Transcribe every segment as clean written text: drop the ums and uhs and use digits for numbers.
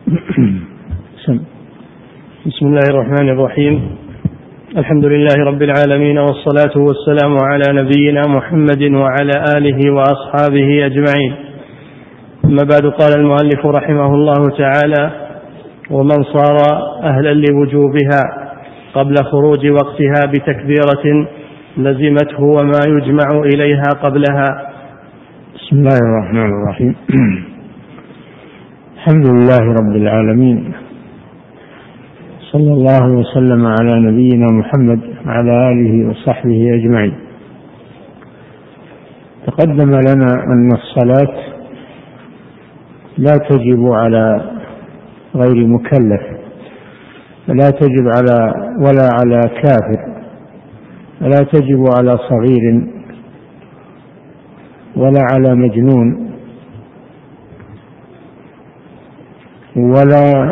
بسم الله الرحمن الرحيم. الحمد لله رب العالمين، والصلاة والسلام على نبينا محمد وعلى آله وأصحابه أجمعين. أما بعد، قال المؤلف رحمه الله تعالى: ومن صار أهلا لوجوبها قبل خروج وقتها بتكبيرة لزمته وما يجمع إليها قبلها. بسم الله الرحمن الرحيم. الحمد لله رب العالمين، صلى الله وسلم على نبينا محمد وعلى آله وصحبه أجمعين. تقدم لنا أن الصلاة لا تجب على غير مكلف، لا تجب ولا على كافر، ولا تجب على صغير ولا على مجنون ولا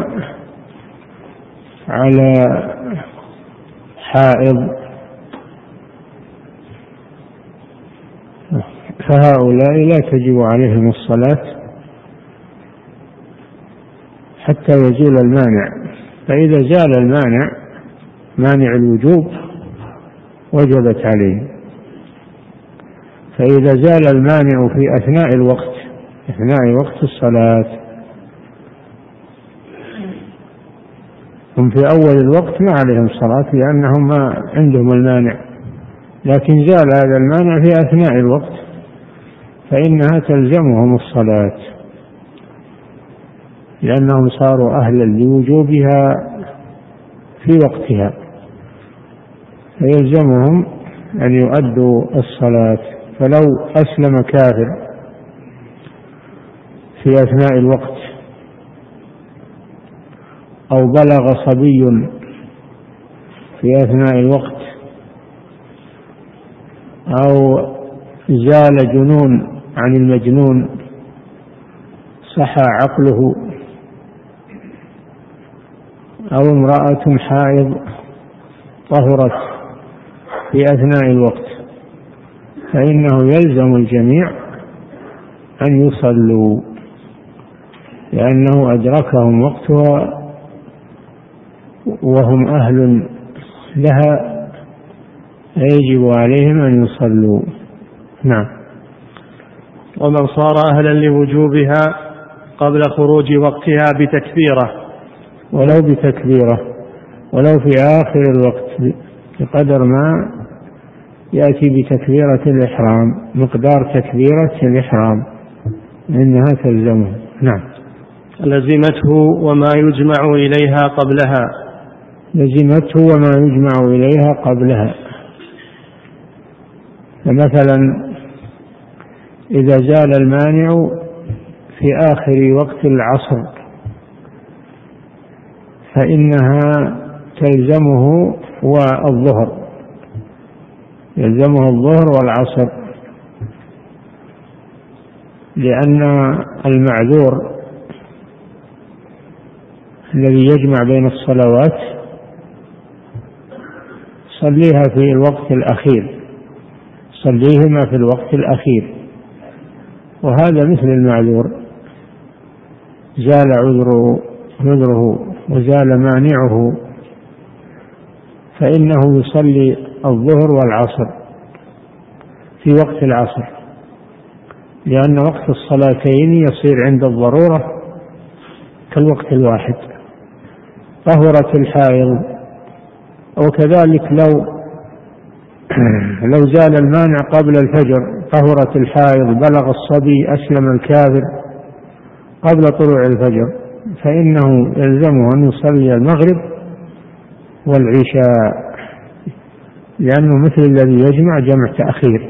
على حائض، فهؤلاء لا تجب عليهم الصلاة حتى يزول المانع. فإذا زال المانع، مانع الوجوب، وجبت عليه. فإذا زال المانع في أثناء وقت الصلاة، هم في أول الوقت ما عليهم صلاة لأنهم ما عندهم المانع، لكن زال هذا المانع في أثناء الوقت فإنها تلزمهم الصلاة، لأنهم صاروا أهلا لوجوبها في وقتها، فيلزمهم أن يؤدوا الصلاة. فلو أسلم كافر في أثناء الوقت، أو بلغ صبي في أثناء الوقت، أو زال جنون عن المجنون، صحى عقله، أو امرأة حائض طهرت في أثناء الوقت، فإنه يلزم الجميع أن يصلوا، لأنه أدركهم وقتها وهم أهل لها، يجب عليهم أن يصلوا. نعم. ومن صار أهلا لوجوبها قبل خروج وقتها بتكبيرة، ولو في آخر الوقت، بقدر ما يأتي بتكبيرة الإحرام، مقدار تكبيرة الإحرام إنها تلزمه. نعم. لزمته وما يجمع إليها قبلها. لزمته وما يجمع إليها قبلها. فمثلا إذا زال المانع في آخر وقت العصر، فإنها تلزمه والظهر، يلزمه الظهر والعصر، لأن المعذور الذي يجمع بين الصلوات صليها في الوقت الأخير، صليهما في الوقت الأخير، وهذا مثل المعذور، زال عذره وزال مانعه، فإنه يصلي الظهر والعصر في وقت العصر، لأن وقت الصلاتين يصير عند الضرورة كالوقت الواحد. طهرت الحائض، وكذلك لو زال المانع قبل الفجر، طهرت الحائض، بلغ الصبي، أسلم الكافر قبل طلوع الفجر، فإنه يلزمه أن يصلي المغرب والعشاء، لأنه مثل الذي يجمع جمع تأخير.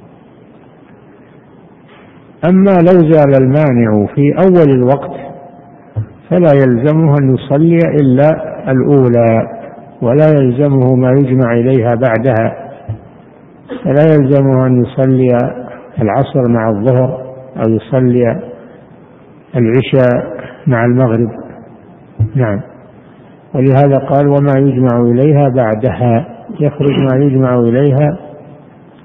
أما لو زال المانع في أول الوقت فلا يلزمه أن يصلي إلا الأولى، ولا يلزمه ما يجمع إليها بعدها، فلا يلزمه أن يصلي العصر مع الظهر، أو يصلي العشاء مع المغرب. نعم. ولهذا قال: وما يجمع إليها بعدها. يخرج ما يجمع إليها،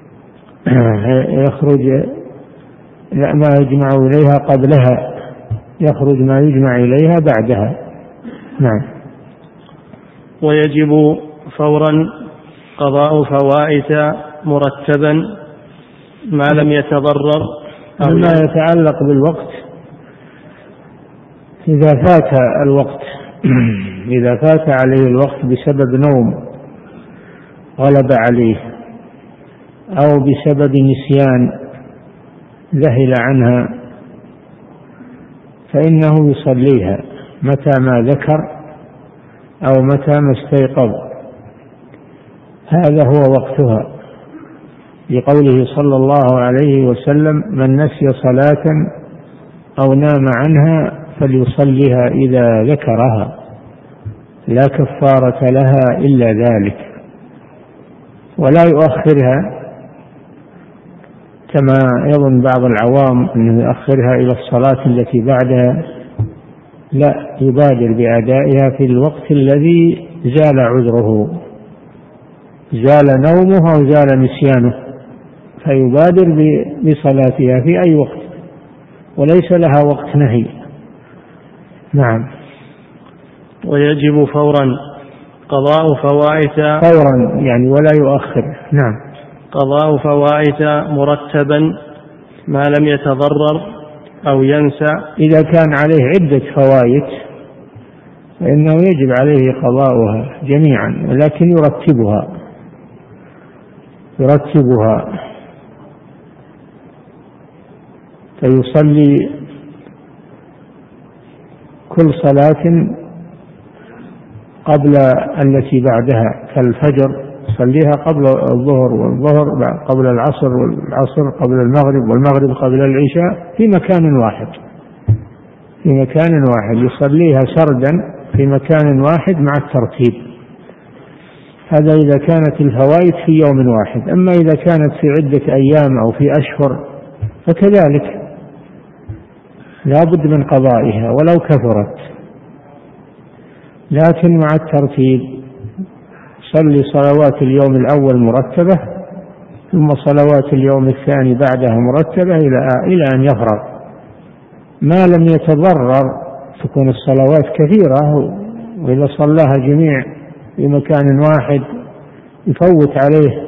ما يجمع إليها قبلها، يخرج ما يجمع إليها بعدها. نعم. ويجب فورا قضاء فوائت مرتبا ما لم يتضرر. مما يتعلق بالوقت، إذا فات الوقت إذا فات عليه الوقت بسبب نوم غلب عليه أو بسبب نسيان ذهل عنها فإنه يصليها متى ما ذكر أو متى ما استيقظ، هذا هو وقتها، لقوله صلى الله عليه وسلم: من نسي صلاة أو نام عنها فليصليها إذا ذكرها لا كفارة لها إلا ذلك. ولا يؤخرها كما يظن بعض العوام أنه يؤخرها إلى الصلاة التي بعدها، لا، يبادر بأدائها في الوقت الذي زال عذره، زال نومه أو زال نسيانه، فيبادر بصلاتها في أي وقت وليس لها وقت نهي. نعم. ويجب فورا قضاء فوائت فورا يعني ولا يؤخر. نعم. قضاء فوائت مرتبا ما لم يتضرر أو ينسى. إذا كان عليه عدة فوائت فإنه يجب عليه قضاؤها جميعا، ولكن يرتبها فيصلي كل صلاة قبل التي بعدها، كالفجر يصليها قبل الظهر، والظهر قبل العصر، والعصر قبل المغرب، والمغرب قبل العشاء، في مكان واحد يصليها سردا في مكان واحد مع الترتيب. هذا إذا كانت الفوائد في يوم واحد. أما إذا كانت في عدة أيام أو في أشهر فكذلك لا بد من قضائها ولو كثرت، لكن مع الترتيب. صلي صلوات اليوم الأول مرتبة، ثم صلوات اليوم الثاني بعدها مرتبة إلى أن يفرغ. ما لم يتضرر تكون الصلوات كثيرة، وإذا صلاها جميع في مكان واحد يفوت عليه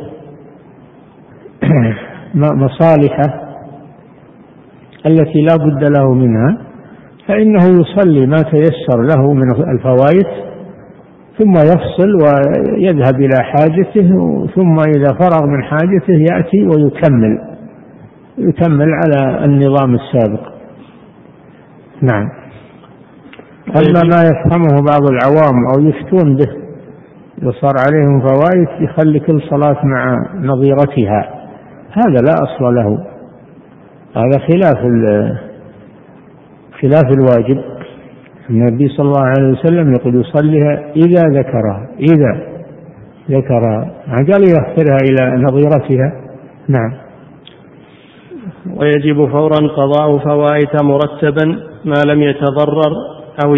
مصالحه التي لا بد له منها، فإنه يصلي ما تيسر له من الفوائد، ثم يفصل ويذهب إلى حاجته، ثم إذا فرغ من حاجته يأتي ويكمل على النظام السابق. نعم. أما ما يفهمه بعض العوام أو يفتون به، إذا صار عليهم فوائد يخلي كل صلاة مع نظيرتها، هذا لا أصل له، هذا خلاف الواجب. النبي صلى الله عليه وسلم يقول يصليها إذا ذكرها، قال يأخرها إلى نظيرتها. نعم. ويجب فورا قضاء فوائت مرتبا ما لم يتضرر أو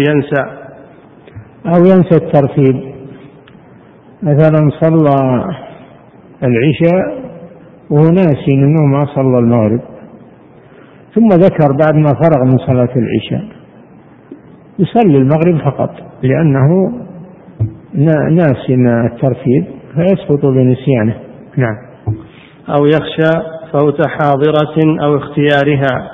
ينسى الترتيب. مثلا صلى العشاء وهو ناسي أنه ما صلى المغرب، ثم ذكر بعد ما فرغ من صلاة العشاء، يصلي المغرب فقط لأنه ناسي الترتيب فيسقط بنسيانه. نعم. أو يخشى فوت حاضرة أو اختيارها،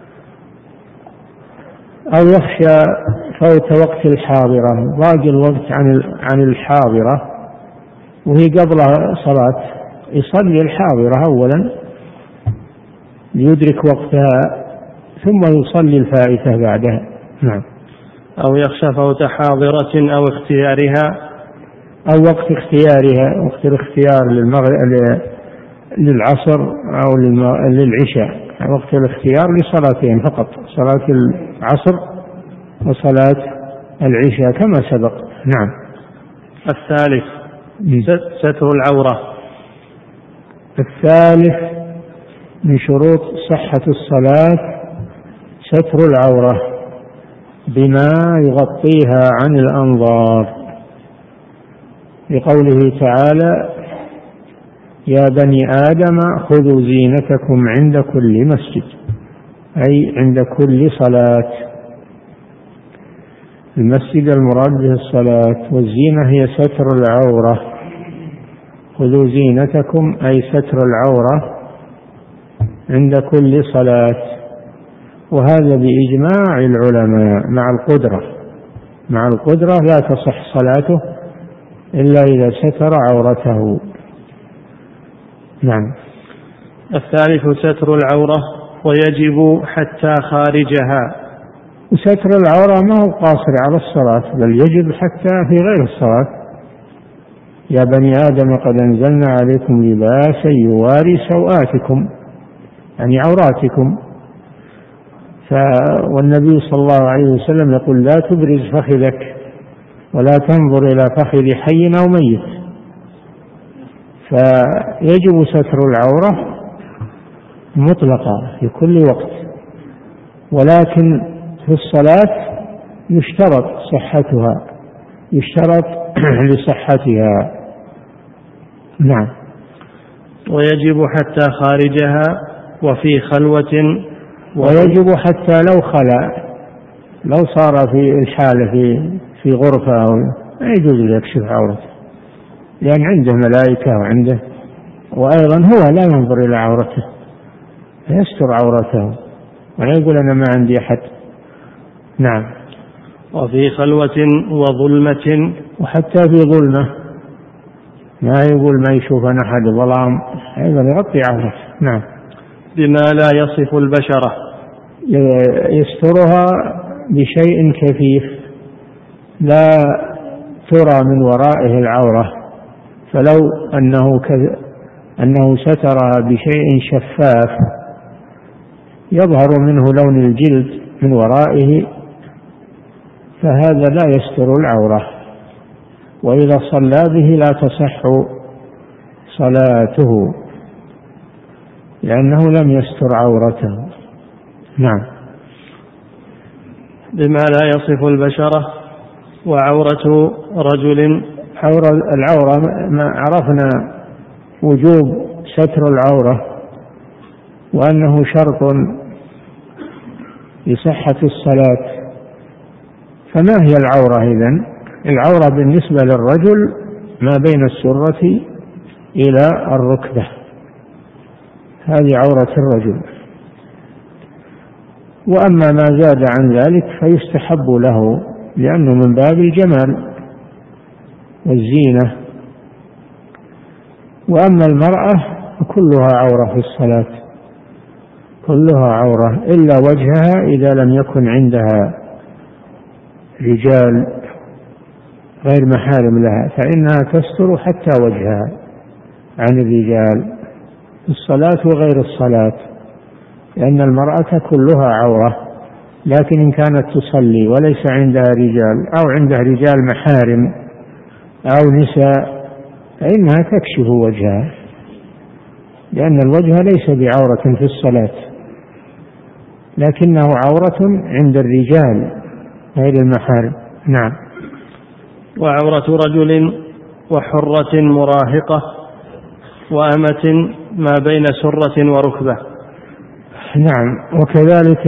أو يخشى فوت وقت الحاضرة، باقي الوقت عن الحاضرة وهي قبل صلاة، يصلي الحاضرة أولا ليدرك وقتها، ثم يصلي الفائتة بعدها. نعم. أو يخشى فوت حاضرة أو اختيارها، أو وقت اختيارها، وقت الاختيار للعصر أو للعشاء، وقت الاختيار لصلاتين فقط، صلاة العصر وصلاة العشاء كما سبق. نعم. الثالث ستر العورة. الثالث من شروط صحة الصلاة ستر العورة بما يغطيها عن الأنظار، لقوله تعالى: يا بني آدم خذوا زينتكم عند كل مسجد، أي عند كل صلاة. المسجد المراد به الصلاة. والزينة هي ستر العورة، خذوا زينتكم أي ستر العورة عند كل صلاة. وهذا بإجماع العلماء مع القدرة لا تصح صلاته إلا إذا ستر عورته. نعم. الثالث ستر العورة ويجب حتى خارجها. وستر العورة ما هو قاصر على الصلاة، بل يجب حتى في غير الصلاة. يا بني آدم قد أنزلنا عليكم لباسا يواري سوآتكم، يعني عوراتكم. والنبي صلى الله عليه وسلم يقول لا تبرز فخذك ولا تنظر إلى فخذ حي أو ميت. فيجب ستر العورة مطلقة في كل وقت، ولكن في الصلاة يشترط صحتها، يشترط لصحتها. نعم. ويجب حتى خارجها وفي خلوة. ويجب حتى لو خلا، لو صار في الحالة في غرفة لا يجوز يكشف عورته، لأن عنده ملائكة وأيضا هو لا ينظر إلى عورته، يستر عورته ولا يقول أنا ما عندي أحد. نعم. وفي خلوة وظلمة. وحتى في ظلمة، ما يقول ما يشوف أنا أحد، ظلام، أيضا يغطي عورته. نعم. بما لا يصف البشرة، يسترها بشيء كثيف لا ترى من ورائه العورة. فلو أنه سترها بشيء شفاف يظهر منه لون الجلد من ورائه، فهذا لا يستر العورة، وإذا صلى به لا تصح صلاته لأنه لم يستر عورته. نعم. بما لا يصف البشرة. وعورة رجل. العورة ما عرفنا وجوب ستر العورة وأنه شرط لصحة الصلاة. فما هي العورة إذن؟ العورة بالنسبة للرجل ما بين السرة إلى الركبة، هذه عورة الرجل. وأما ما زاد عن ذلك فيستحب له لأنه من باب الجمال والزينة. وأما المرأة فكلها عورة في الصلاة، كلها عورة إلا وجهها إذا لم يكن عندها رجال غير محارم لها، فإنها تستر حتى وجهها عن الرجال في الصلاة وغير الصلاة، لأن المرأة كلها عورة. لكن إن كانت تصلي وليس عندها رجال أو عندها رجال محارم أو نساء فإنها تكشف وجهها، لأن الوجه ليس بعورة في الصلاة، لكنه عورة عند الرجال غير المحارم. نعم. وعورة رجل وحرة مراهقة وأمة ما بين سرة وركبة. نعم. وكذلك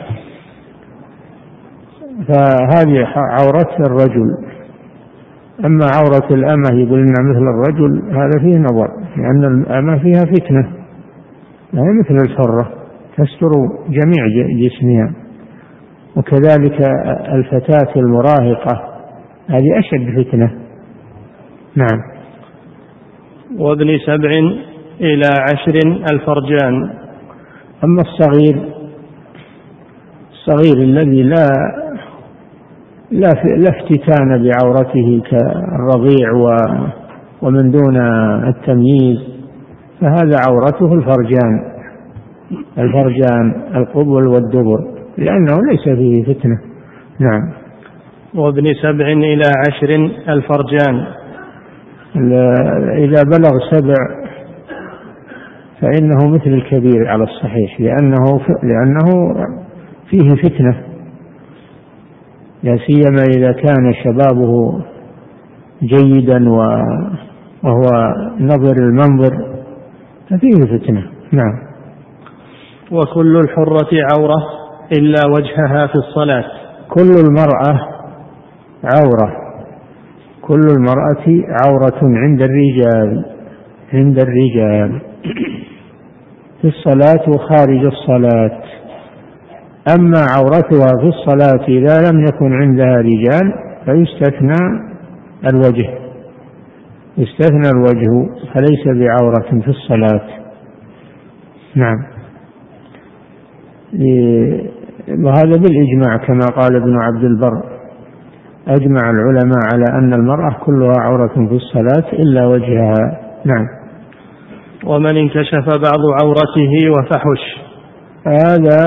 فهذه عورة الرجل. أما عورة الأمة يقول إنها مثل الرجل، هذا فيه نظر، لأن الأمة فيها فتنة، لا مثل الحرة تستر جميع جسمها. وكذلك الفتاة المراهقة هذه أشد فتنة. نعم. وابن 7 إلى 10 الفرجان. أما الصغير الذي لا افتتان بعورته كالرضيع ومن دون التمييز، فهذا عورته الفرجان القبل والدبر، لأنه ليس فيه فتنة. نعم. وابن 7 إلى 10 الفرجان. إذا بلغ 7 فإنه مثل الكبير على الصحيح، لأنه فيه فتنة، لا سيما إذا كان شبابه جيدا وهو نظر المنظر ففيه فتنة. نعم. وكل الحرة عورة إلا وجهها في الصلاة. كل المرأة عورة، كل المرأة عورة عند الرجال في الصلاة وخارج الصلاة. أما عورتها في الصلاة إذا لم يكن عندها رجال فيستثنى الوجه فليس بعورة في الصلاة. نعم. وهذا بالإجماع كما قال ابن عبد البر، أجمع العلماء على أن المرأة كلها عورة في الصلاة إلا وجهها. نعم. ومن انكشف بعض عورته وفحش، هذا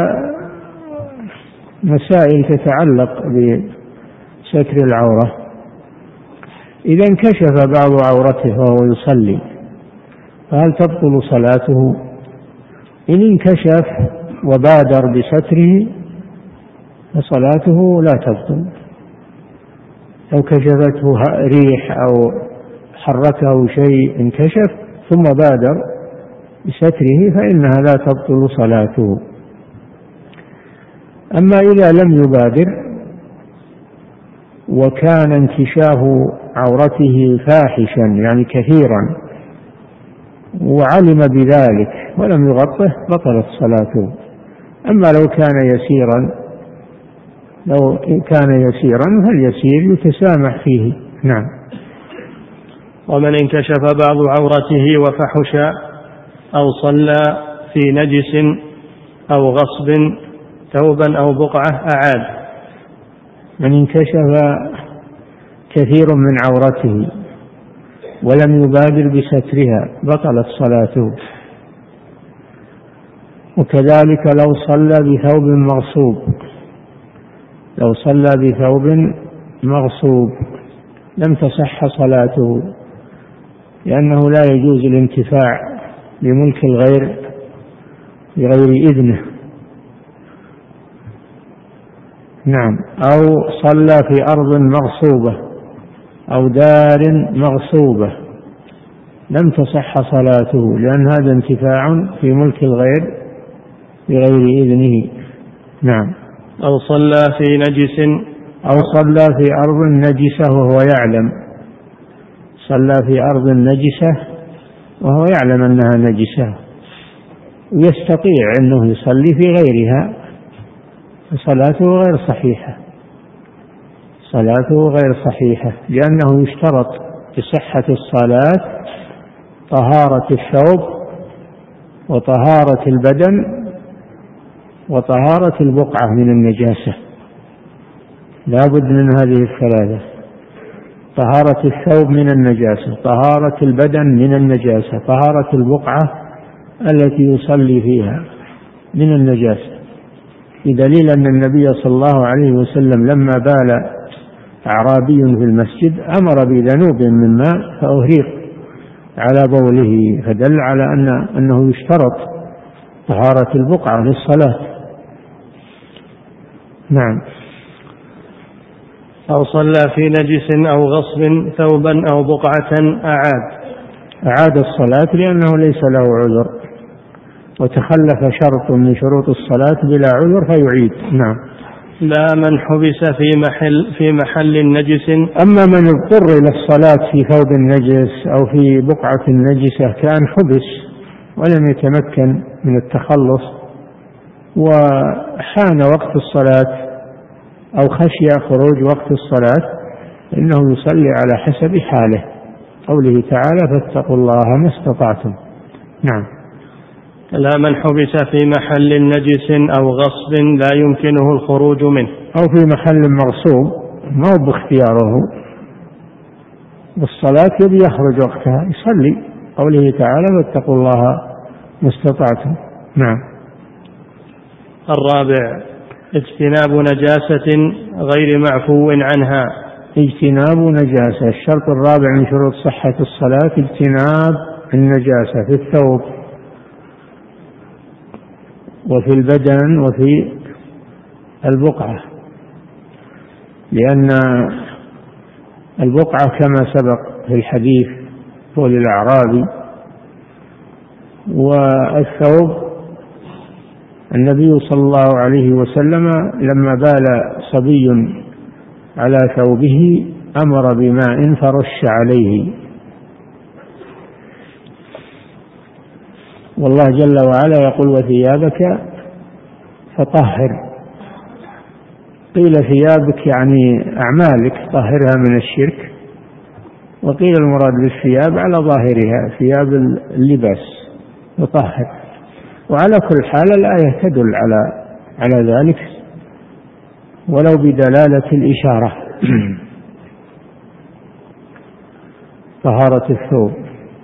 مسائل تتعلق بستر العورة. إذا انكشف بعض عورته وهو يصلي فهل تبطل صلاته؟ إن انكشف وبادر بستره فصلاته لا تبطل. لو كشفته ريح أو حركه شيء انكشف ثم بادر بستره فإنها لا تبطل صلاته. أما إذا لم يبادر وكان انكشاف عورته فاحشا يعني كثيرا وعلم بذلك ولم يغطه بطلت صلاته. أما لو كان يسيرا فاليسير يتسامح فيه. نعم. ومن انكشف بعض عورته وفحش أو صلى في نجس أو غصب ثوبا أو بقعة أعاد. من انكشف كثير من عورته ولم يبادر بسترها بطلت صلاته. وكذلك لو صلى بثوب مغصوب لم تصح صلاته، لأنه لا يجوز الانتفاع بملك الغير بغير إذنه. نعم. أو صلى في أرض مغصوبة أو دار مغصوبة لم تصح صلاته، لأن هذا انتفاع في ملك الغير بغير إذنه. نعم. أو صلى في نجس، أو صلى في أرض نجسة وهو يعلم، صلى في أرض نجسة وهو يعلم أنها نجسة ويستطيع أنه يصلي في غيرها فصلاته غير صحيحة، لأنه يشترط بصحة الصلاة طهارة الثوب وطهارة البدن وطهارة البقعة من النجاسة. لا بد من هذه الثلاثة: طهارة الثوب من النجاسة، طهارة البدن من النجاسة، طهارة البقعة التي يصلي فيها من النجاسة، بدليل أن النبي صلى الله عليه وسلم لما بال أعرابي في المسجد أمر بذنوب من ماء فأهريق على بوله، فدل على أنه يشترط طهارة البقعة للصلاة. نعم. أو صلى في نجس أو غصب ثوبا أو بقعة أعاد الصلاة لأنه ليس له عذر، وتخلف شرط من شروط الصلاة بلا عذر فيعيد. نعم. لا من حبس في محل نجس. أما من اضطر إلى الصلاة في ثوب النجس أو في بقعة النجسة كان حبس ولم يتمكن من التخلص وحان وقت الصلاة أو خشي خروج وقت الصلاة إنه يصلي على حسب حاله، قوله تعالى: فاتقوا الله ما استطعتم. نعم. لا من حبس في محل نجس أو غصب لا يمكنه الخروج منه، أو في محل مغصوب ما هو باختياره والصلاة يبي يخرج وقتها يصلي، قوله تعالى: فاتقوا الله ما استطعتم. نعم. الرابع: اجتناب نجاسة غير معفو عنها. اجتناب نجاسة، الشرط الرابع من شروط صحة الصلاة اجتناب النجاسة في الثوب وفي البدن وفي البقعة، لأن البقعة كما سبق في الحديث قول الأعرابي، والثوب النبي صلى الله عليه وسلم لما بال صبي على ثوبه أمر بماء فرش عليه. والله جل وعلا يقول وثيابك فطهر. قيل ثيابك يعني أعمالك طهرها من الشرك، وقيل المراد بالثياب على ظاهرها ثياب اللباس يطهر. وعلى كل حال الآية تدل على ذلك ولو بدلالة الإشارة. طهارة الثوب.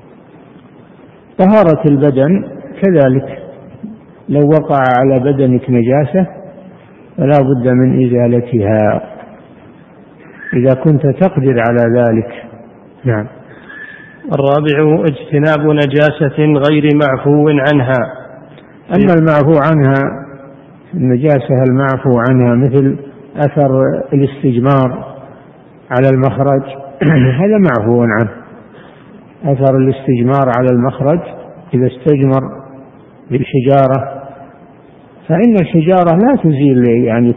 طهارة البدن كذلك، لو وقع على بدنك نجاسة فلا بد من إزالتها إذا كنت تقدر على ذلك. نعم. الرابع اجتناب نجاسة غير معفو عنها. أما المعفو عنها، النجاسة المعفو عنها مثل أثر الاستجمار على المخرج هذا معفو عنه. أثر الاستجمار على المخرج إذا استجمر بالحجارة فإن الحجارة لا تزيل يعني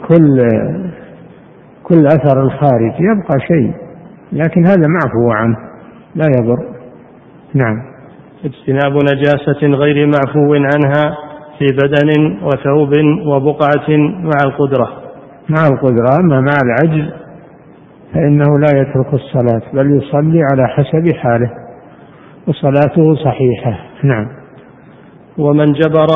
كل أثر الخارج، يبقى شيء، لكن هذا معفو عنه لا يضر. نعم. اجتناب نجاسة غير معفو عنها في بدن وثوب وبقعة مع القدرة. مع القدرة، أما مع العجز فإنه لا يترك الصلاة بل يصلي على حسب حاله وصلاته صحيحة. نعم. ومن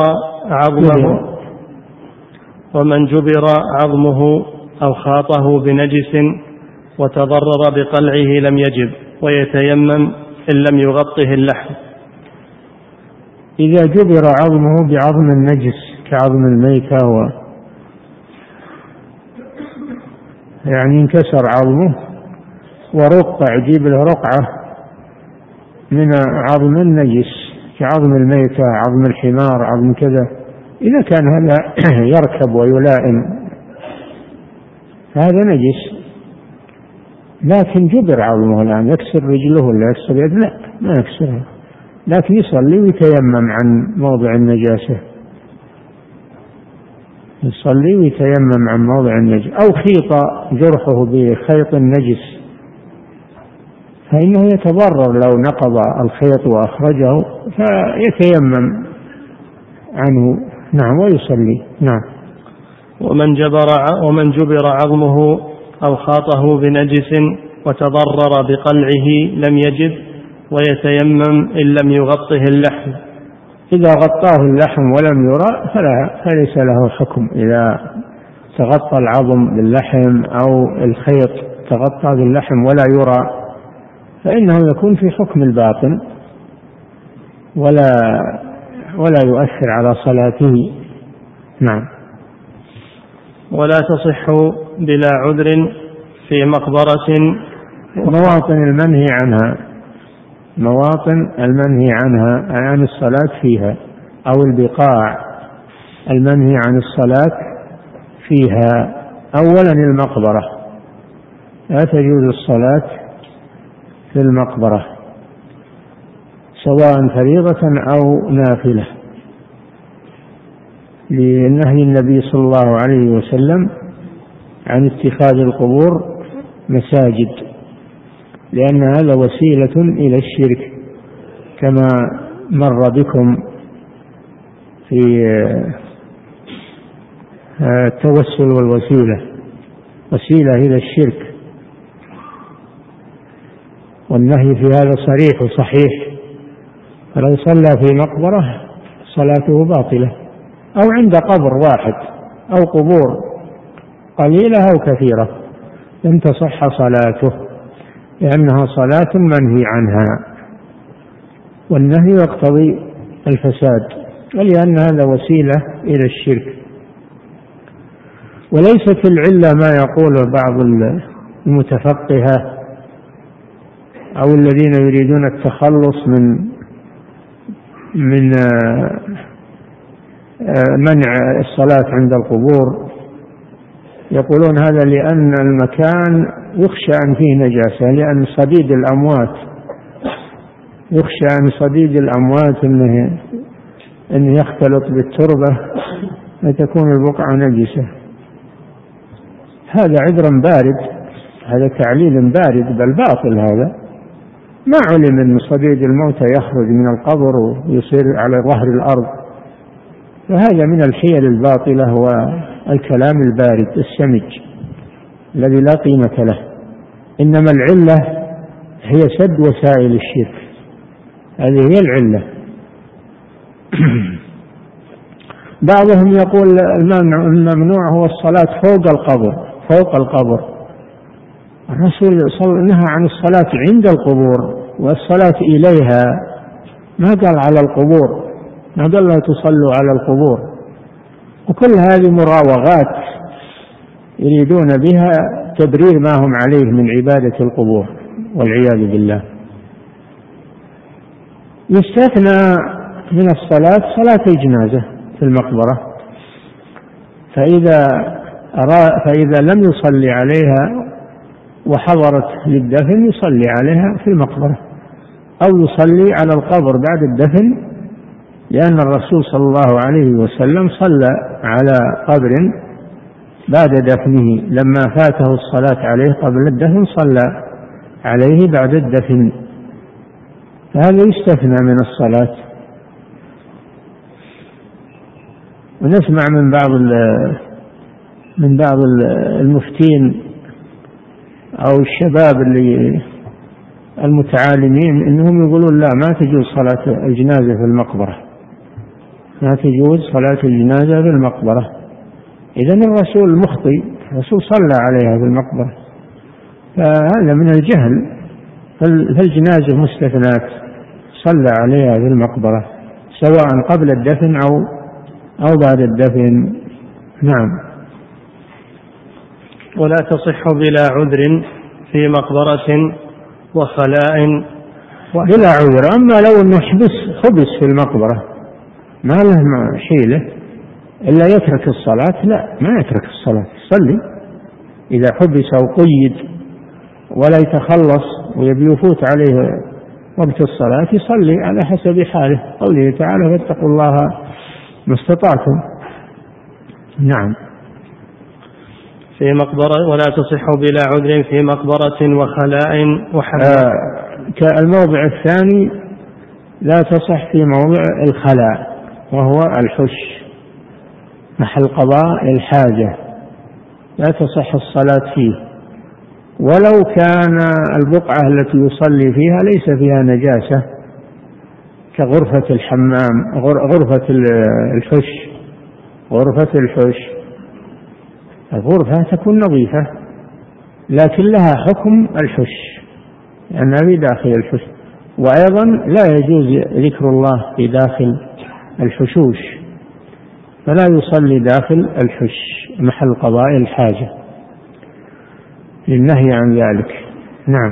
جبر عظمه أو خاطه بنجس وتضرر بقلعه لم يجب ويتيمم إن لم يغطه اللحم. إذا جبر عظمه بعظم النجس كعظم الميتة يعني انكسر عظمه ورقع، يجيب له رقعة من عظم النجس كعظم الميتة، عظم الحمار، عظم كذا، إذا كان هذا يركب ويلائم فهذا نجس. لكن جبر عظمه الآن، يكسر رجله ولا يكسر يد، لا ما يكسرها، لكن يصلي ويتيمم عن موضع النجاسة، يصلي ويتيمم عن موضع النجس. أو خيط جرحه بخيط النجس فإنه يتضرر لو نقض الخيط وأخرجه فيتيمم عنه. نعم. ويصلي. نعم. ومن جبر عظمه أو خاطه بنجس وتضرر بقلعه لم يجب ويتيمم إن لم يغطه اللحم. إذا غطاه اللحم ولم يرى فليس له حكم. إذا تغطى العظم باللحم أو الخيط تغطى باللحم ولا يرى فإنه يكون في حكم الباطن ولا يؤثر على صلاته. نعم. ولا تصح بلا عذر في مقبرة. مواطن المنهي عنها، مواطن المنهي عنها عن الصلاة فيها، أو البقاع المنهي عن الصلاة فيها. أولا المقبرة، لا تجوز الصلاة في المقبرة سواء فريضة أو نافلة، لنهي النبي صلى الله عليه وسلم عن اتخاذ القبور مساجد، لأن هذا وسيلة إلى الشرك كما مر بكم في التوسل والوسيلة، وسيلة إلى الشرك، والنهي في هذا صريح وصحيح. فلو صلى في مقبرة صلاته باطلة، أو عند قبر واحد أو قبور قليلة أو كثيرة لم تصح صلاته، لأنها صلاة منهي عنها، والنهي يقتضي الفساد، ولأن هذا وسيلة إلى الشرك. وليست العلة ما يقوله بعض المتفقهة أو الذين يريدون التخلص من منع الصلاة عند القبور، يقولون هذا لأن المكان يخشى أن فيه نجاسة، لأن صديد الأموات يخشى أن صديد الأموات أنه يختلط بالتربة فتكون البقعة نجسة. هذا عذر بارد هذا تعليل بارد بل باطل. هذا ما علم أن صديد الموتى يخرج من القبر ويصير على ظهر الأرض، فهذا من الحيل الباطلة والكلام البارد السمج الذي لا قيمة له. إنما العلة هي سد وسائل الشرك، هذه هي العلة. بعضهم يقول الممنوع هو الصلاة فوق القبر. الرسول نهى عن الصلاة عند القبور والصلاة إليها، ما قال على القبور، ما قال لا تصلوا على القبور. وكل هذه مراوغات يريدون بها تبرير ما هم عليه من عبادة القبور والعياذ بالله. يستثنى من الصلاة صلاة الجنازة في المقبرة، فإذا لم يصلي عليها وحضرت للدفن يصلي عليها في المقبرة، أو يصلي على القبر بعد الدفن، لأن الرسول صلى الله عليه وسلم صلى على قبر بعد دفنه، لما فاته الصلاة عليه قبل الدفن صلى عليه بعد الدفن، فهذا يستثنى من الصلاة. ونسمع من بعض المفتين أو الشباب اللي المتعالمين إنهم يقولون لا، ما تجوز صلاة الجنازة في المقبرة، ما تجوز صلاة الجنازة في المقبرة. إذن الرسول مخطئ، الرسول صلى عليها في المقبرة، فهذا من الجهل. فالجنازة مستثنات، صلى عليها في المقبرة سواء قبل الدفن أو بعد الدفن. نعم. ولا تصح بلا عذر في مقبرة وخلاء بلا عذر. أما لو أنه حبس في المقبرة ما له حيلة إلا يترك الصلاة، لا، ما يترك الصلاة، يصلي. إذا حبس أو قيد ولا يتخلص ويبي يفوت عليه وقت الصلاة يصلي على حسب حاله، قوله تعالى فاتقوا الله ما استطعتم. نعم. في مقبرة ولا تصح بلا عذر في مقبرة وخلاء وحمام. كالموضع الثاني لا تصح في موضع الخلاء وهو الحش، محل قضاء الحاجة، لا تصح الصلاة فيه، ولو كان البقعة التي يصلي فيها ليس فيها نجاسة، كغرفة الحمام، غرفة الحش، الغرفة تكون نظيفة لكن لها حكم الحش لأنها في داخل الحش. وأيضا لا يجوز ذكر الله في داخل الحشوش، فلا يصلي داخل الحش محل قضاء الحاجة للنهي عن ذلك. نعم.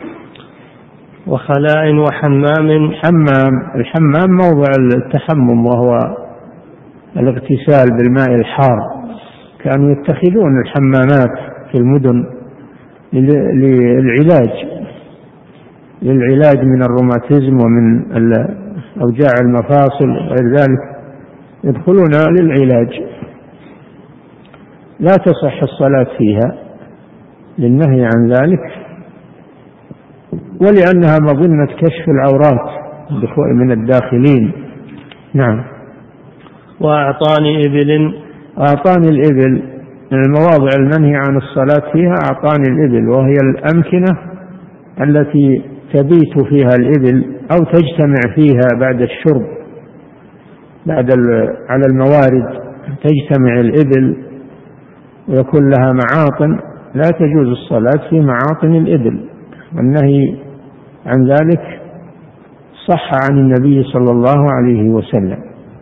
وخلاء وحمام. الحمام موضع التحمم وهو الاغتسال بالماء الحار، كانوا يتخذون الحمامات في المدن للعلاج من الروماتيزم ومن أوجاع المفاصل وغير ذلك، يدخلون للعلاج. لا تصح الصلاة فيها للنهي عن ذلك، ولأنها مظنة كشف العورات من الداخلين. نعم. وأعطان الإبل من المواضع المنهي عن الصلاة فيها أعطان الإبل، وهي الأمكنة التي تبيت فيها الإبل أو تجتمع فيها بعد الشرب، على الموارد تجتمع الإبل ويكون لها معاطن، لا تجوز الصلاة في معاطن الإبل، والنهي عن ذلك صح عن النبي صلى الله عليه وسلم،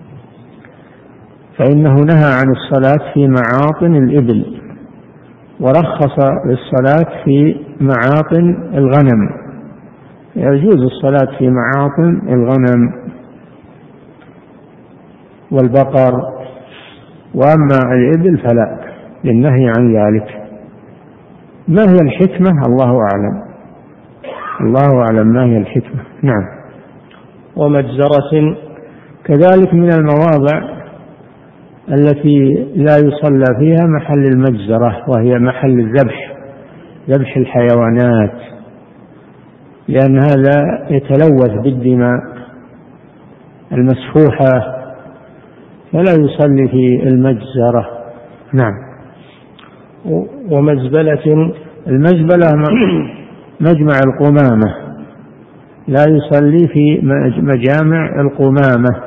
فإنه نهى عن الصلاة في معاطن الإبل، ورخص للصلاة في معاطن الغنم، يجوز الصلاة في معاطن الغنم والبقر، وأما الإبل فلا، للنهي عن ذلك. ما هي الحكمة؟ الله أعلم ما هي الحكمة. نعم. ومجزرة. كذلك من المواضع التي لا يصلى فيها محل المجزرة، وهي محل الذبح، ذبح الحيوانات، لأن هذا يتلوث بالدماء المسفوحة، فلا يصلي في المجزرة. نعم. ومزبلة، المزبلة مجمع القمامة، لا يصلي في مجامع القمامة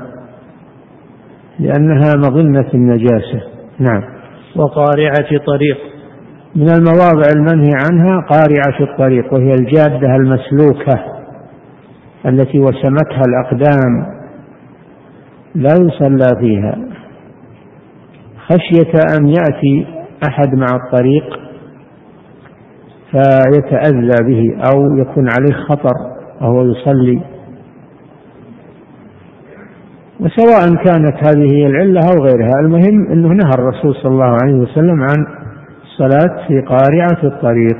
لأنها مظنة النجاسة. نعم. وقارعة طريق، من المواضع المنهي عنها قارعة الطريق، وهي الجادة المسلوكة التي وسمتها الأقدام، لا يصلى فيها خشية أن يأتي أحد مع الطريق فيتأذى به أو يكون عليه خطر وهو يصلي. وسواء كانت هذه هي العلة أو غيرها، المهم أنه نهى الرسول صلى الله عليه وسلم عن الصلاة في قارعة الطريق.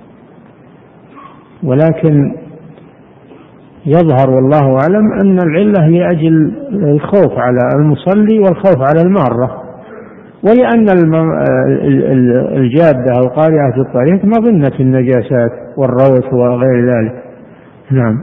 ولكن يظهر والله أعلم أن العلة لأجل الخوف على المصلي والخوف على المارة، ولأن الجادة أو قارعة الطريق مظنة النجاسات والروث وغير ذلك. نعم.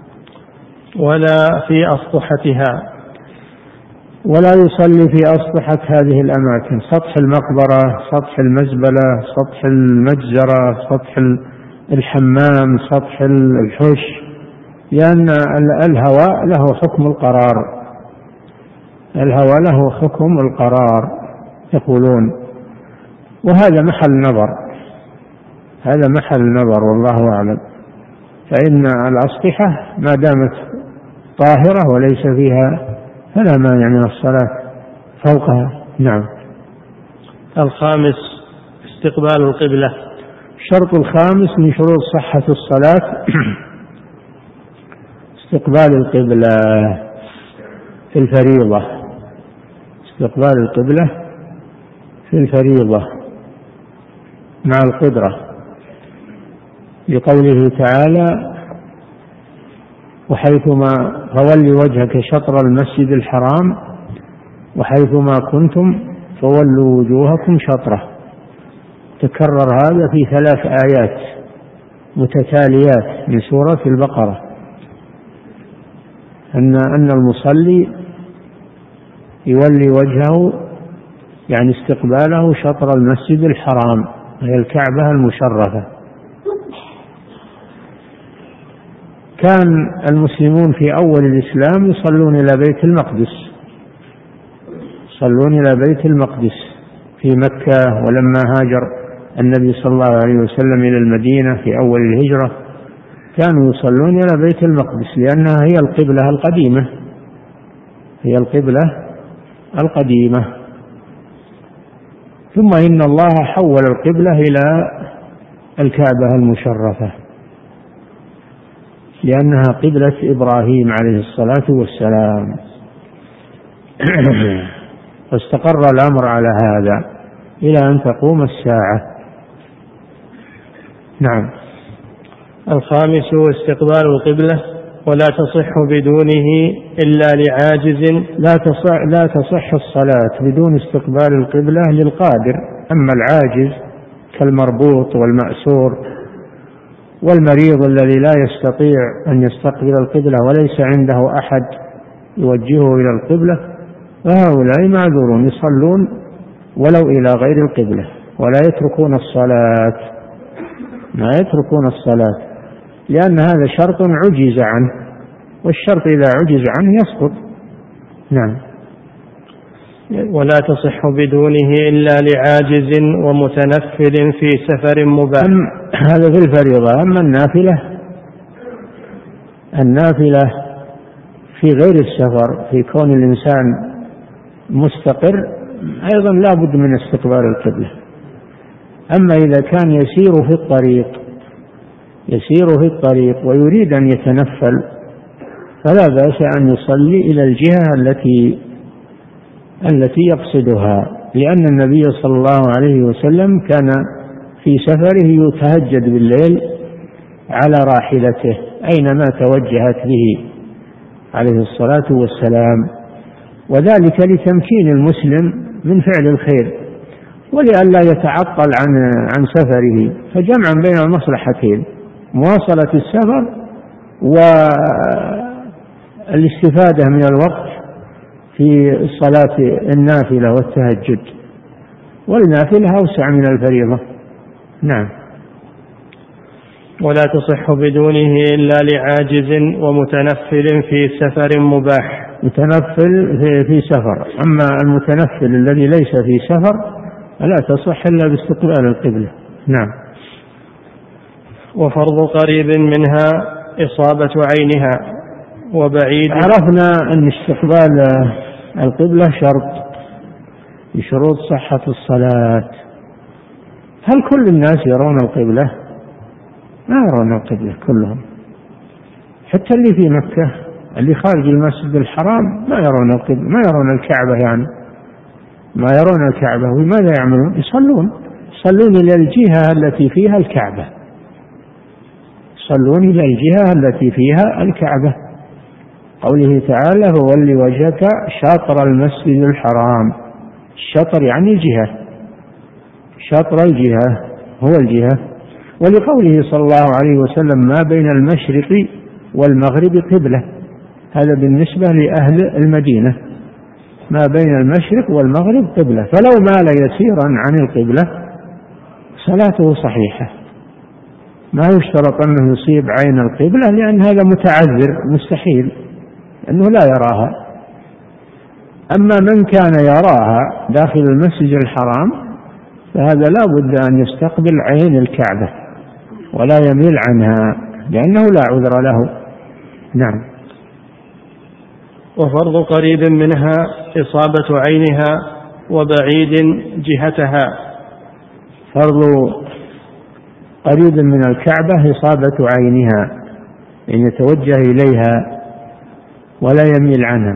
ولا في أسطحتها، ولا يصلي في أسطحة هذه الأماكن، سطح المقبرة، سطح المزبلة، سطح المجزرة، سطح الحمام، سطح الحش، لأن الهواء له حكم القرار، الهواء له حكم القرار يقولون، وهذا محل نظر، هذا محل نظر والله أعلم. فإن الأسطحة ما دامت طاهرة وليس فيها فلا مانع من الصلاة فوقها. نعم. الخامس استقبال القبلة. الشرط الخامس من شروط صحة الصلاة استقبال القبلة في الفريضة، استقبال القبلة في الفريضة مع القدرة، لقوله تعالى: وحيثما فولي وجهك شطر المسجد الحرام وحيثما كنتم فولوا وجوهكم شطره. تكرر هذا في 3 آيات متتاليات من سورة البقرة، أن المصلي يولي وجهه يعني استقباله شطر المسجد الحرام وهي الكعبة المشرفة. كان المسلمون في أول الإسلام يصلون إلى بيت المقدس، يصلون إلى بيت المقدس في مكة، ولما هاجر النبي صلى الله عليه وسلم إلى المدينة في أول الهجرة كانوا يصلون إلى بيت المقدس لأنها هي القبلة القديمة، هي القبلة القديمة. ثم إن الله حول القبلة إلى الكعبة المشرفة لأنها قبلة إبراهيم عليه الصلاة والسلام. فاستقر الأمر على هذا إلى أن تقوم الساعة. نعم. الخامس استقبال القبلة، ولا تصح بدونه إلا لعاجز. لا تصح الصلاة بدون استقبال القبلة للقادر، أما العاجز كالمربوط والمأسور والمريض الذي لا يستطيع أن يستقبل القبلة وليس عنده أحد يوجهه إلى القبلة، فهؤلاء معذورون يصلون ولو إلى غير القبلة ولا يتركون الصلاة، ما يتركون الصلاة، لأن هذا شرط عجز عنه، والشرط إذا عجز عنه يسقط. نعم. ولا تصح بدونه إلا لعاجز ومتنفل في سفر مباح. هذا في الفريضة. أما النافلة في غير السفر، في كون الإنسان مستقر، أيضا لا بد من استقبال القبلة. أما إذا كان يسير في الطريق ويريد أن يتنفل فلا بأس أن يصلي إلى الجهة التي يقصدها، لأن النبي صلى الله عليه وسلم كان في سفره يتهجد بالليل على راحلته أينما توجهت به عليه الصلاة والسلام، وذلك لتمكين المسلم من فعل الخير ولئلا يتعطل عن سفره، فجمعا بين المصلحتين، مواصلة السفر والاستفادة من الوقت في الصلاة النافلة والتهجد، والنافلة أوسع من الفريضة. نعم. ولا تصح بدونه إلا لعاجز ومتنفل في سفر مباح. متنفل في سفر، أما المتنفل الذي ليس في سفر فلا تصح إلا باستقبال القبلة. نعم. وفرض قريب منها إصابة عينها وبعيد. عرفنا أن استقبال القبلة شرط بشروط صحة الصلاة. هل كل الناس يرون القبلة؟ ما يرون القبلة كلهم، حتى اللي في مكة اللي خارج المسجد الحرام ما يرون القبلة، ما يرون الكعبة، يعني ما يرون الكعبة. وماذا يعملون؟ يصلون إلى الجهة التي فيها الكعبة، يصلون إلى الجهة التي فيها الكعبة. قوله تعالى: فولي وجهك شاطر المسجد الحرام. الشطر يعني الجهة، شطر الجهة هو الجهة. ولقوله صلى الله عليه وسلم: ما بين المشرق والمغرب قبلة. هذا بالنسبة لأهل المدينة، ما بين المشرق والمغرب قبلة، فلو مال يسيرا عن القبلة صلاته صحيحة، ما يشترط أنه يصيب عين القبلة، لأن هذا متعذر مستحيل أنه لا يراها. أما من كان يراها داخل المسجد الحرام فهذا لا بد أن يستقبل عين الكعبة ولا يميل عنها، لأنه لا عذر له. نعم. وفرض قريب منها إصابة عينها وبعيد جهتها. فرض قريب من الكعبة إصابة عينها، أن يتوجه إليها ولا يميل عنها.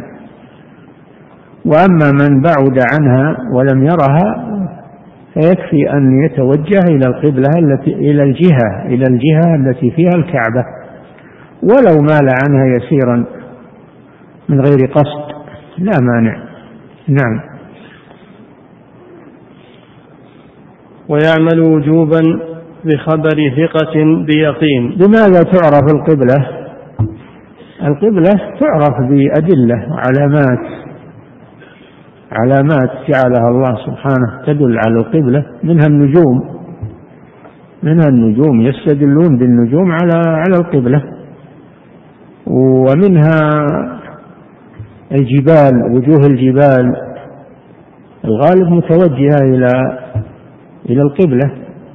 وأما من بعد عنها ولم يرها فيكفي أن يتوجه إلى القبلة إلى الجهة التي فيها الكعبة، ولو مال عنها يسيرا من غير قصد لا مانع. نعم. ويعمل وجوبا بخبر ثقة بيقين. بماذا تعرف القبلة؟ القبلة تعرف بأدلة علامات جعلها الله سبحانه تدل على القبلة، منها النجوم يستدلون بالنجوم على القبلة، ومنها الجبال، وجوه الجبال الغالب متوجهة إلى القبلة،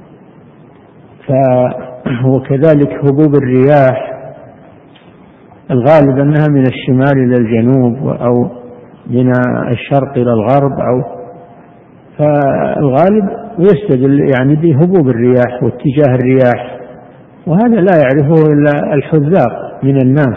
وكذلك هبوب الرياح الغالب أنها من الشمال إلى الجنوب أو من الشرق إلى الغرب، فالغالب يستدل يعني بهبوب الرياح واتجاه الرياح، وهذا لا يعرفه إلا الحذاق من الناس،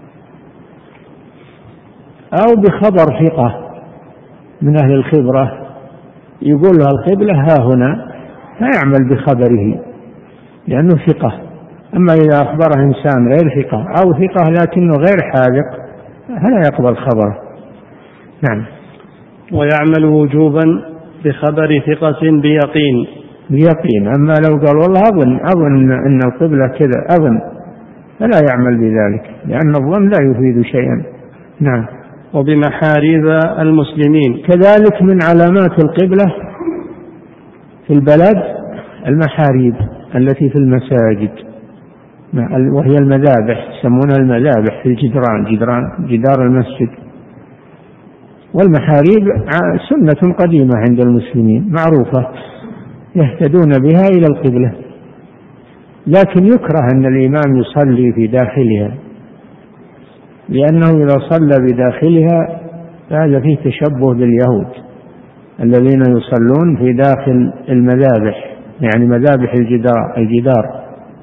أو بخبر ثقة من أهل الخبرة يقول له القبلة ها هنا فيعمل بخبره لأنه ثقة. أما إذا أخبره إنسان غير ثقة أو ثقة لكنه غير حاذق فلا يقبل خبره. نعم. ويعمل وجوبا بخبر ثقة بيقين. أما لو قال والله أظن أن القبلة كذا أظن، فلا يعمل بذلك لأن الظن لا يفيد شيئا. نعم. وبمحاريب المسلمين. كذلك من علامات القبلة في البلد المحاريب التي في المساجد، وهي المذابح، يسمونها المذابح في جدار المسجد. والمحاريب سنة قديمة عند المسلمين معروفة يهتدون بها إلى القبلة، لكن يكره أن الإمام يصلي في داخلها، لأنه إذا صلى بداخلها فهذا فيه تشبه باليهود الذين يصلون في داخل المذابح، يعني مذابح الجدار.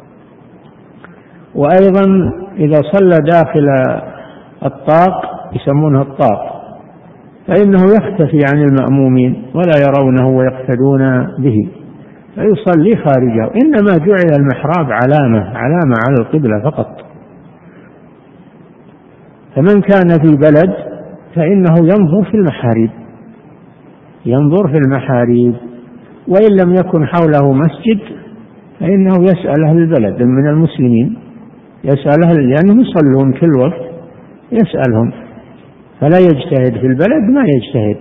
وأيضا إذا صلى داخل الطاق يسمونها الطاق فإنه يختفي عن المأمومين ولا يرونه ويقتدون به، فيصلي خارجه. إنما جعل المحراب علامة على القبلة فقط. فمن كان في بلد فإنه ينظر في المحاريب وإن لم يكن حوله مسجد فإنه يسأل أهل البلد من المسلمين، يسأل أهل لأنهم يصلون كل وقت، يسألهم، فلا يجتهد في البلد ما يجتهد،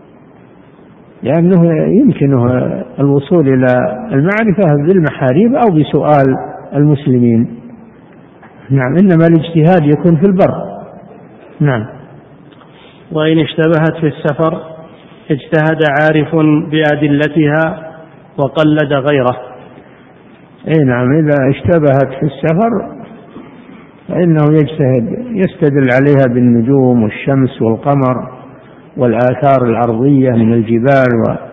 لأنه يمكنه الوصول إلى المعرفة بالمحاريب أو بسؤال المسلمين. نعم، إنما الاجتهاد يكون في البر. نعم. وإن اشتبهت في السفر اجتهد عارف بأدلتها وقلد غيره. أي نعم، إذا اشتبهت في السفر فإنه يستدل عليها بالنجوم والشمس والقمر والآثار الأرضية من الجبال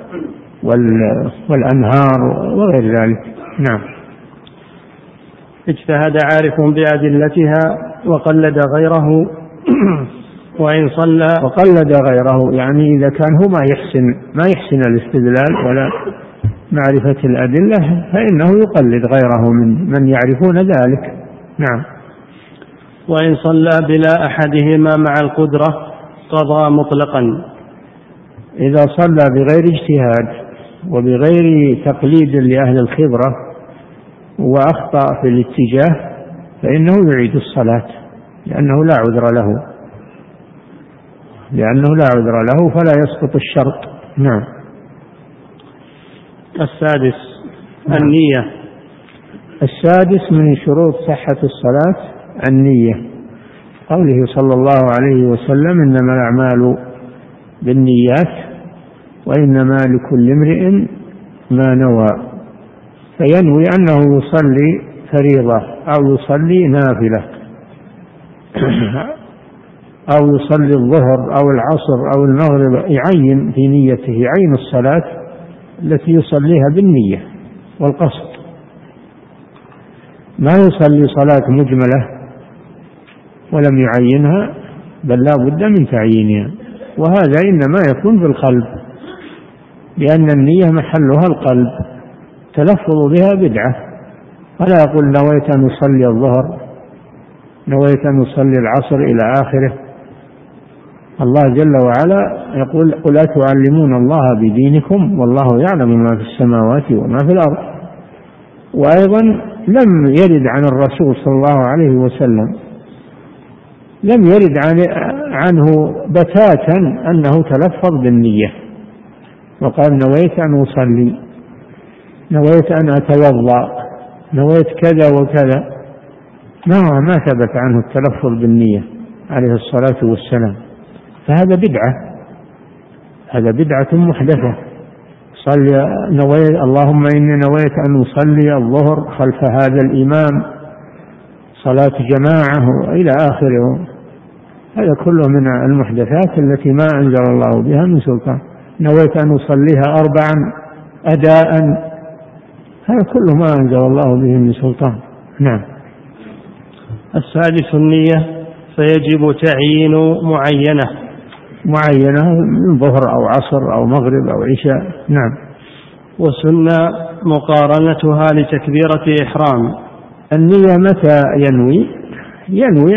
والأنهار وغير ذلك. نعم. اجتهد عارف بأدلتها وقلد غيره. وإن صلى وقلد غيره يعني إذا كان هو ما يحسن الاستدلال ولا معرفة الأدلة فإنه يقلد غيره من يعرفون ذلك. نعم. وإن صلى بلا أحدهما مع القدرة قضى مطلقا. إذا صلى بغير اجتهاد وبغير تقليد لأهل الخبرة وأخطأ في الاتجاه فإنه يعيد الصلاة لأنه لا عذر له فلا يسقط الشرط. نعم. السادس النية. السادس من شروط صحة الصلاة النية، قوله صلى الله عليه وسلم إنما الأعمال بالنيات وإنما لكل امرئ ما نوى، فينوي أنه يصلي فريضة أو يصلي نافلة أو يصلي الظهر أو العصر أو المغرب، يعين في نيته، يعين الصلاة التي يصليها بالنية والقصد، ما يصلي صلاة مجملة ولم يعينها، بل لا بد من تعيينها، وهذا إنما يكون بالقلب لأن النية محلها القلب، تلفظ بها بدعة، ولا يقول نويت أن أصلي الظهر، نويت أن أصلي العصر إلى آخره. الله جل وعلا يقول قل أتعلمون الله بدينكم والله يعلم ما في السماوات وما في الأرض. وأيضا لم يرد عن الرسول صلى الله عليه وسلم، لم يرد عنه بتاتا أنه تلفظ بالنية وقال نويت أن أصلي، نويت أن أتوضأ، نويت كذا وكذا، ما ثبت عنه التلفظ بالنية عليه الصلاة والسلام، فهذا بدعة، هذا بدعة محدثة. اللهم إني نويت أن أصلي الظهر خلف هذا الإمام صلاة جماعة إلى آخره، هذا كله من المحدثات التي ما أنزل الله بها من سلطان. نويت أن أصليها 4 أداء، هذا كله ما أنزل الله به من سلطان. نعم. السادس النية، فيجب تعيين معينة من ظهر أو عصر أو مغرب أو عشاء. نعم. وسنة مقارنتها لتكبيرة إحرام. النية متى ينوي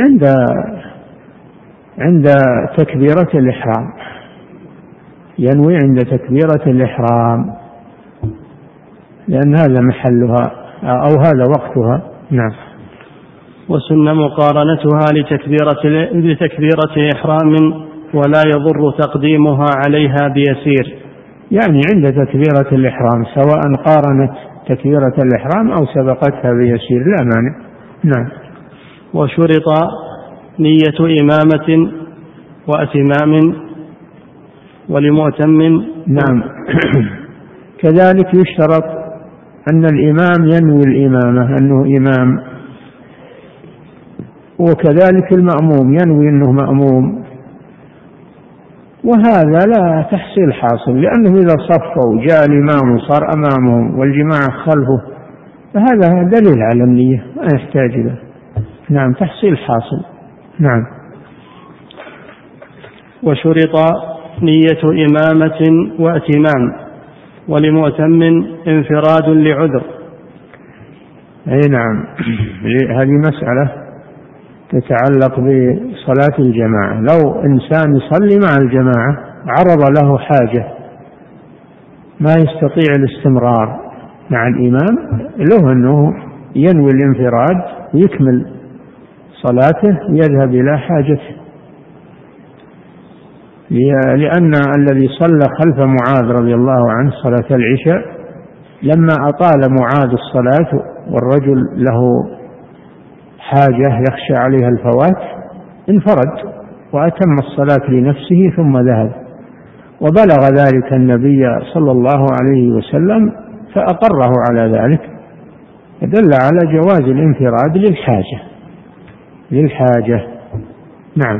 عند تكبيرة الإحرام، ينوي عند تكبيرة الإحرام لأن هذا محلها أو هذا وقتها. نعم. وسن مقارنتها لتكبيرة إحرام ولا يضر تقديمها عليها بيسير، يعني عند تكبيرة الإحرام سواء قارنت تكبيرة الإحرام أو سبقتها بيسير لا مانع. نعم. وشرط نية إمامة وأتمام ولمؤتم. نعم. كذلك يشترط أن الإمام ينوي الإمامة أنه إمام، وكذلك المأموم ينوي أنه مأموم، وهذا لا تحصيل حاصل، لأنه إذا صفوا جاء الإمام وصار أمامهم والجماعة خلفه فهذا دليل على النية ما يحتاج له. نعم، تحصيل حاصل. نعم. وشرط نية إمامة واتمام ولمؤتم انفراد لعذر. أي نعم، هذه مسألة تتعلق بصلاة الجماعة. لو إنسان يصلي مع الجماعة عرض له حاجة ما يستطيع الاستمرار مع الإمام له أنه ينوي الانفراد ويكمل صلاته ويذهب إلى حاجته، لأن الذي صلى خلف معاذ رضي الله عنه صلاة العشاء لما أطال معاذ الصلاة والرجل له حاجة يخشى عليها الفوات انفرد وأتم الصلاة لنفسه ثم ذهب، وبلغ ذلك النبي صلى الله عليه وسلم فأقره على ذلك، فدل على جواز الانفراد للحاجة. نعم.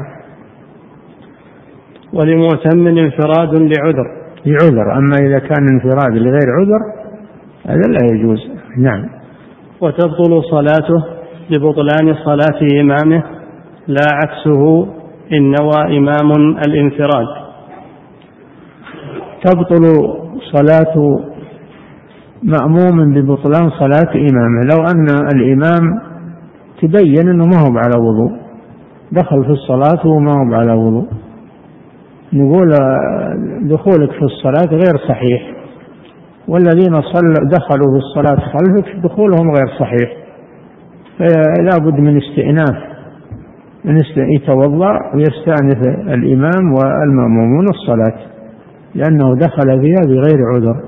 ولمؤتم انفراد لعذر، أما إذا كان انفراد لغير عذر هذا لا يجوز. نعم. وتبطل صلاته ببطلان صلاة إمامه لا عكسه إن نوى إمام الانفراد. تبطل صلاة مأموم ببطلان صلاة إمامه لو أن الإمام تبين أنه ما هو على وضوء، دخل في الصلاة وما هو على وضوء، نقول دخولك في الصلاة غير صحيح، والذين دخلوا في الصلاة خلفك دخولهم غير صحيح، فلا بد من استئناف، يتوضأ ويستأنف الإمام والمأمومون الصلاة لأنه دخل فيها بغير عذر.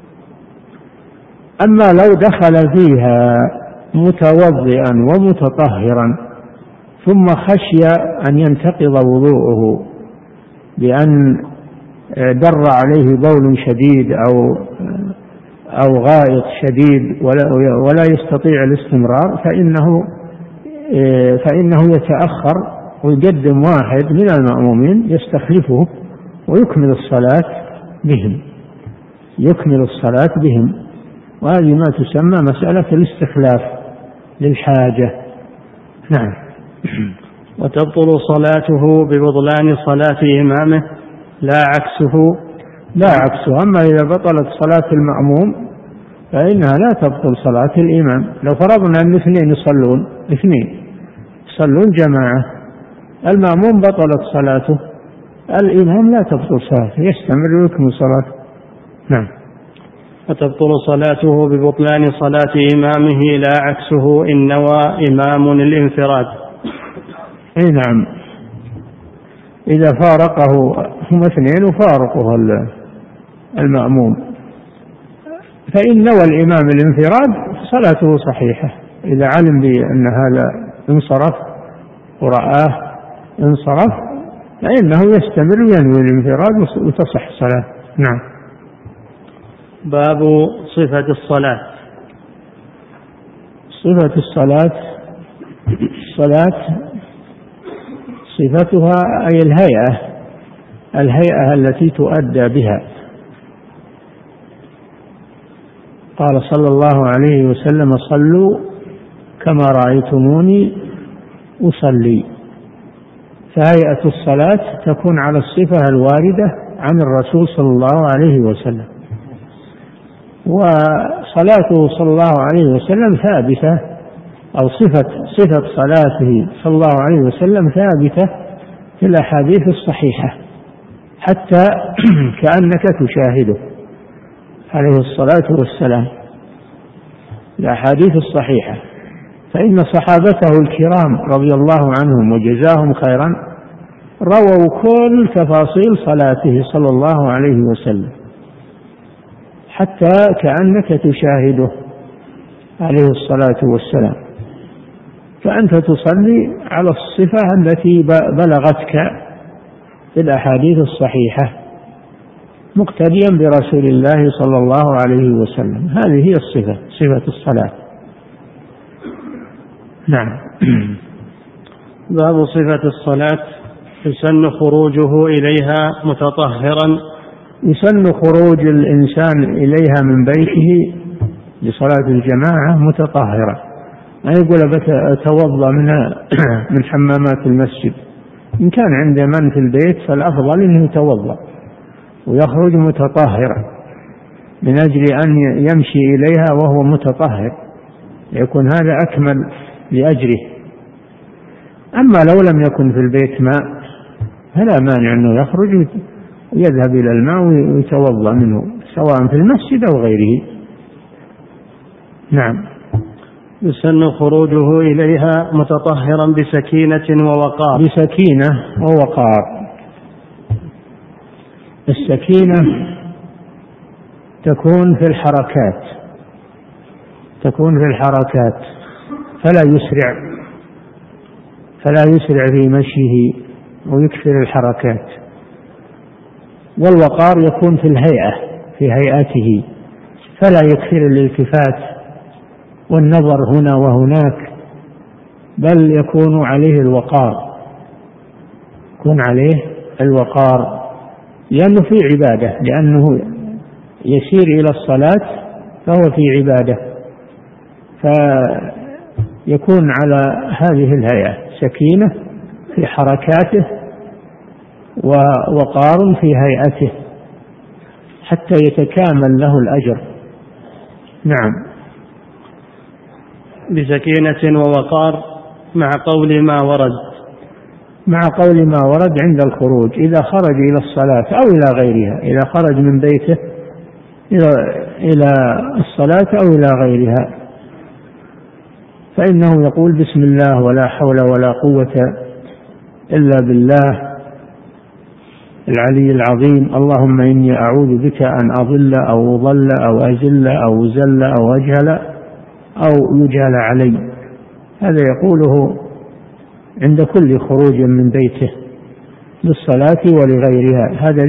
أما لو دخل فيها متوضئا ومتطهرا ثم خشي أن ينتقض وضوءه بأن در عليه بول شديد أو غائط شديد ولا يستطيع الاستمرار فإنه يتأخر ويقدم واحد من المأمومين يستخلفه ويكمل الصلاة بهم، وهذه ما تسمى مسألة الاستخلاف للحاجة. نعم. وتبطل صلاته ببطلان صلاة إمامه لا عكسه. أما إذا بطلت صلاة المأموم فإنها لا تبطل صلاة الإمام. لو فرضنا أن اثنين يصلون جماعة، المأموم بطلت صلاته، الإمام لا تبطل صلاته، يستمر ويكمل صلاته. نعم. وتبطل صلاته ببطلان صلاة إمامه لا عكسه إن نوى إمام الانفراد. نعم. إذا فارقه هم اثنين وفارقه المأموم فإن نوى الإمام الانفراد صلاته صحيحة، إذا علم بأن هذا انصرف ورآه انصرف فإنه يستمر وينوي الانفراد وتصح الصلاة. نعم. باب صفة الصلاة. صفة الصلاة صفتها أي الهيئة التي تؤدى بها. قال صلى الله عليه وسلم: صلوا كما رأيتموني أصلي. فهيئة الصلاة تكون على الصفة الواردة عن الرسول صلى الله عليه وسلم، وصلاته صلى الله عليه وسلم ثابتة، أو صفة صلاته صلى الله عليه وسلم ثابتة في الأحاديث الصحيحة حتى كأنك تشاهده عليه الصلاة والسلام، الأحاديث الصحيحة. فإن صحابته الكرام رضي الله عنهم وجزاهم خيرا رووا كل تفاصيل صلاته صلى الله عليه وسلم حتى كأنك تشاهده عليه الصلاة والسلام، فأنت تصلي على الصفة التي بلغتك في الأحاديث الصحيحة مقتديا برسول الله صلى الله عليه وسلم. هذه هي صفة الصلاة. نعم. باب صفة الصلاة. يسن خروجه إليها متطهرا. يسن خروج الإنسان إليها من بيته لصلاة الجماعة متطهرا، ما يقول أتوضأ من حمامات المسجد. إن كان عند من في البيت فالأفضل أنه يتوضأ ويخرج متطهرا من أجل أن يمشي إليها وهو متطهر، يكون هذا أكمل لأجره. أما لو لم يكن في البيت ماء فلا مانع أنه يخرج ويذهب إلى الماء ويتوضأ منه سواء في المسجد أو غيره. نعم. يسن خروجه إليها متطهرا بسكينة ووقار. بسكينة ووقار. السكينة تكون في الحركات، فلا يسرع في مشيه ويكثر الحركات. والوقار يكون في الهيئة، في هيئته، فلا يكثر الالتفات والنظر هنا وهناك، بل يكون عليه الوقار، لأنه في عبادة، لأنه يسير إلى الصلاة فهو في عبادة، فيكون على هذه الهيئة، سكينة في حركاته ووقار في هيئته حتى يتكامل له الأجر. نعم. بسكينة ووقار مع قول ما ورد عند الخروج، إذا خرج إلى الصلاة أو إلى غيرها، إذا خرج من بيته إلى الصلاة أو إلى غيرها، فإنه يقول بسم الله ولا حول ولا قوة إلا بالله العلي العظيم، اللهم إني أعوذ بك أن أضل أو أضل أو أزل أو زل أو أجهل أو يجهل علي. هذا يقوله عند كل خروج من بيته للصلاة ولغيرها، هذا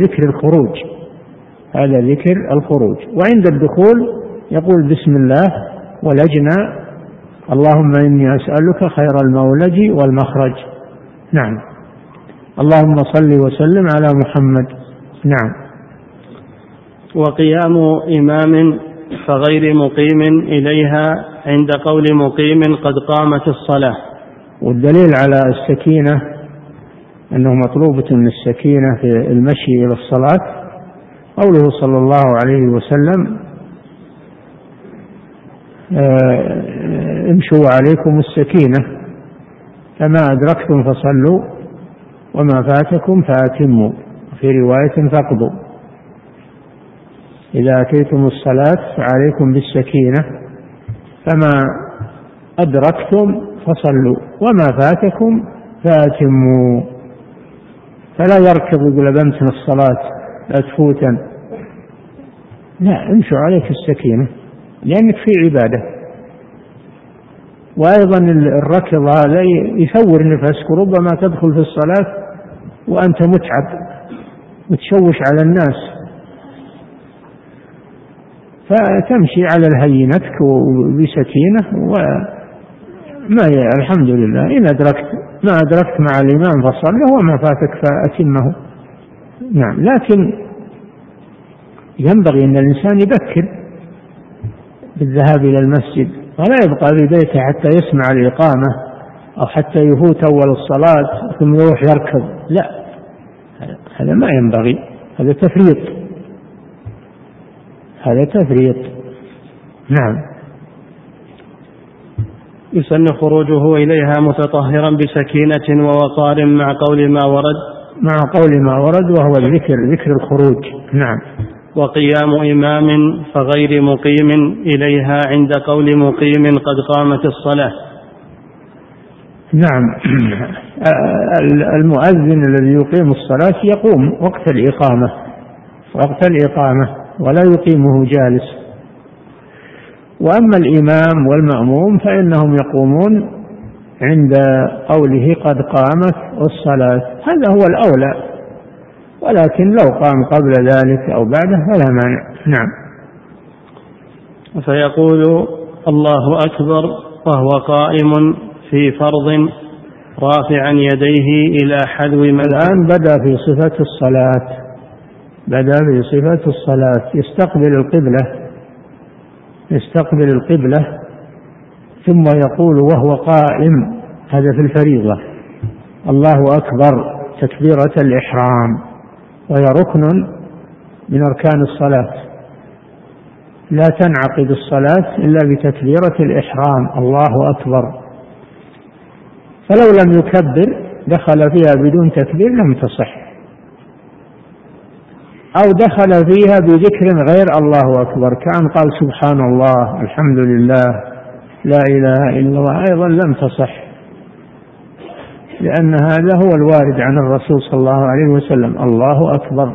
ذكر الخروج. وعند الدخول يقول بسم الله ولجنا، اللهم إني أسألك خير المولج والمخرج. نعم. اللهم صل وسلم على محمد. نعم. وقيام إمام فغير مقيم إليها عند قول مقيم قد قامت الصلاة. والدليل على السكينة أنه مطلوبة من السكينة في المشي إلى الصلاة قوله صلى الله عليه وسلم امشوا عليكم السكينة، فما أدركتم فصلوا وما فاتكم فأتموا، في رواية فاقضوا. إذا أتيتم الصلاة فعليكم بالسكينة، فما أدركتم فصلوا وما فاتكم فأتموا. فلا يركض يقول بمتن الصلاة لا تفوتا، لا، امشوا عليك السكينة لأنك في عبادة. وأيضا الركض هذا يثور نفسك، ربما تدخل في الصلاة وأنت متعب وتشوش على الناس، فتمشي على الهينتك وبسكينة الحمد لله. إن ما أدركت مع الإمام فصله وما فاتك فأتمه. نعم. لكن ينبغي أن الإنسان يبكر بالذهاب إلى المسجد، ولا يبقى في بيته حتى يسمع الإقامة أو حتى يفوت أول الصلاة ثم يروح يركض، لا، هذا ما ينبغي، هذا تفريط. نعم. يسن خروجه إليها متطهرا بسكينة ووقار مع قول ما ورد وهو ذكر الخروج. نعم. وقيام إمام فغير مقيم إليها عند قول مقيم قد قامت الصلاة. نعم. المؤذن الذي يقيم الصلاة يقوم وقت الإقامة ولا يقيمه جالس. وأما الإمام والمأموم فإنهم يقومون عند قوله قد قامت الصلاة، هذا هو الأولى، ولكن لو قام قبل ذلك أو بعده فلا مانع. نعم. فيقول الله أكبر وهو قائم في فرض رافعا يديه إلى حذو الآن بدأ في صفة الصلاة يستقبل القبلة ثم يقول وهو قائم، هذا في الفريضة، الله أكبر تكبيرة الإحرام، وهي ركن من أركان الصلاة، لا تنعقد الصلاة إلا بتكبيرة الإحرام، الله أكبر. فلو لم يكبر دخل فيها بدون تكبير لم تصح. أو دخل فيها بذكر غير الله أكبر، كأن قال سبحان الله، الحمد لله، لا إله إلا الله، أيضا لم تصح، لأن هذا هو الوارد عن الرسول صلى الله عليه وسلم، الله أكبر،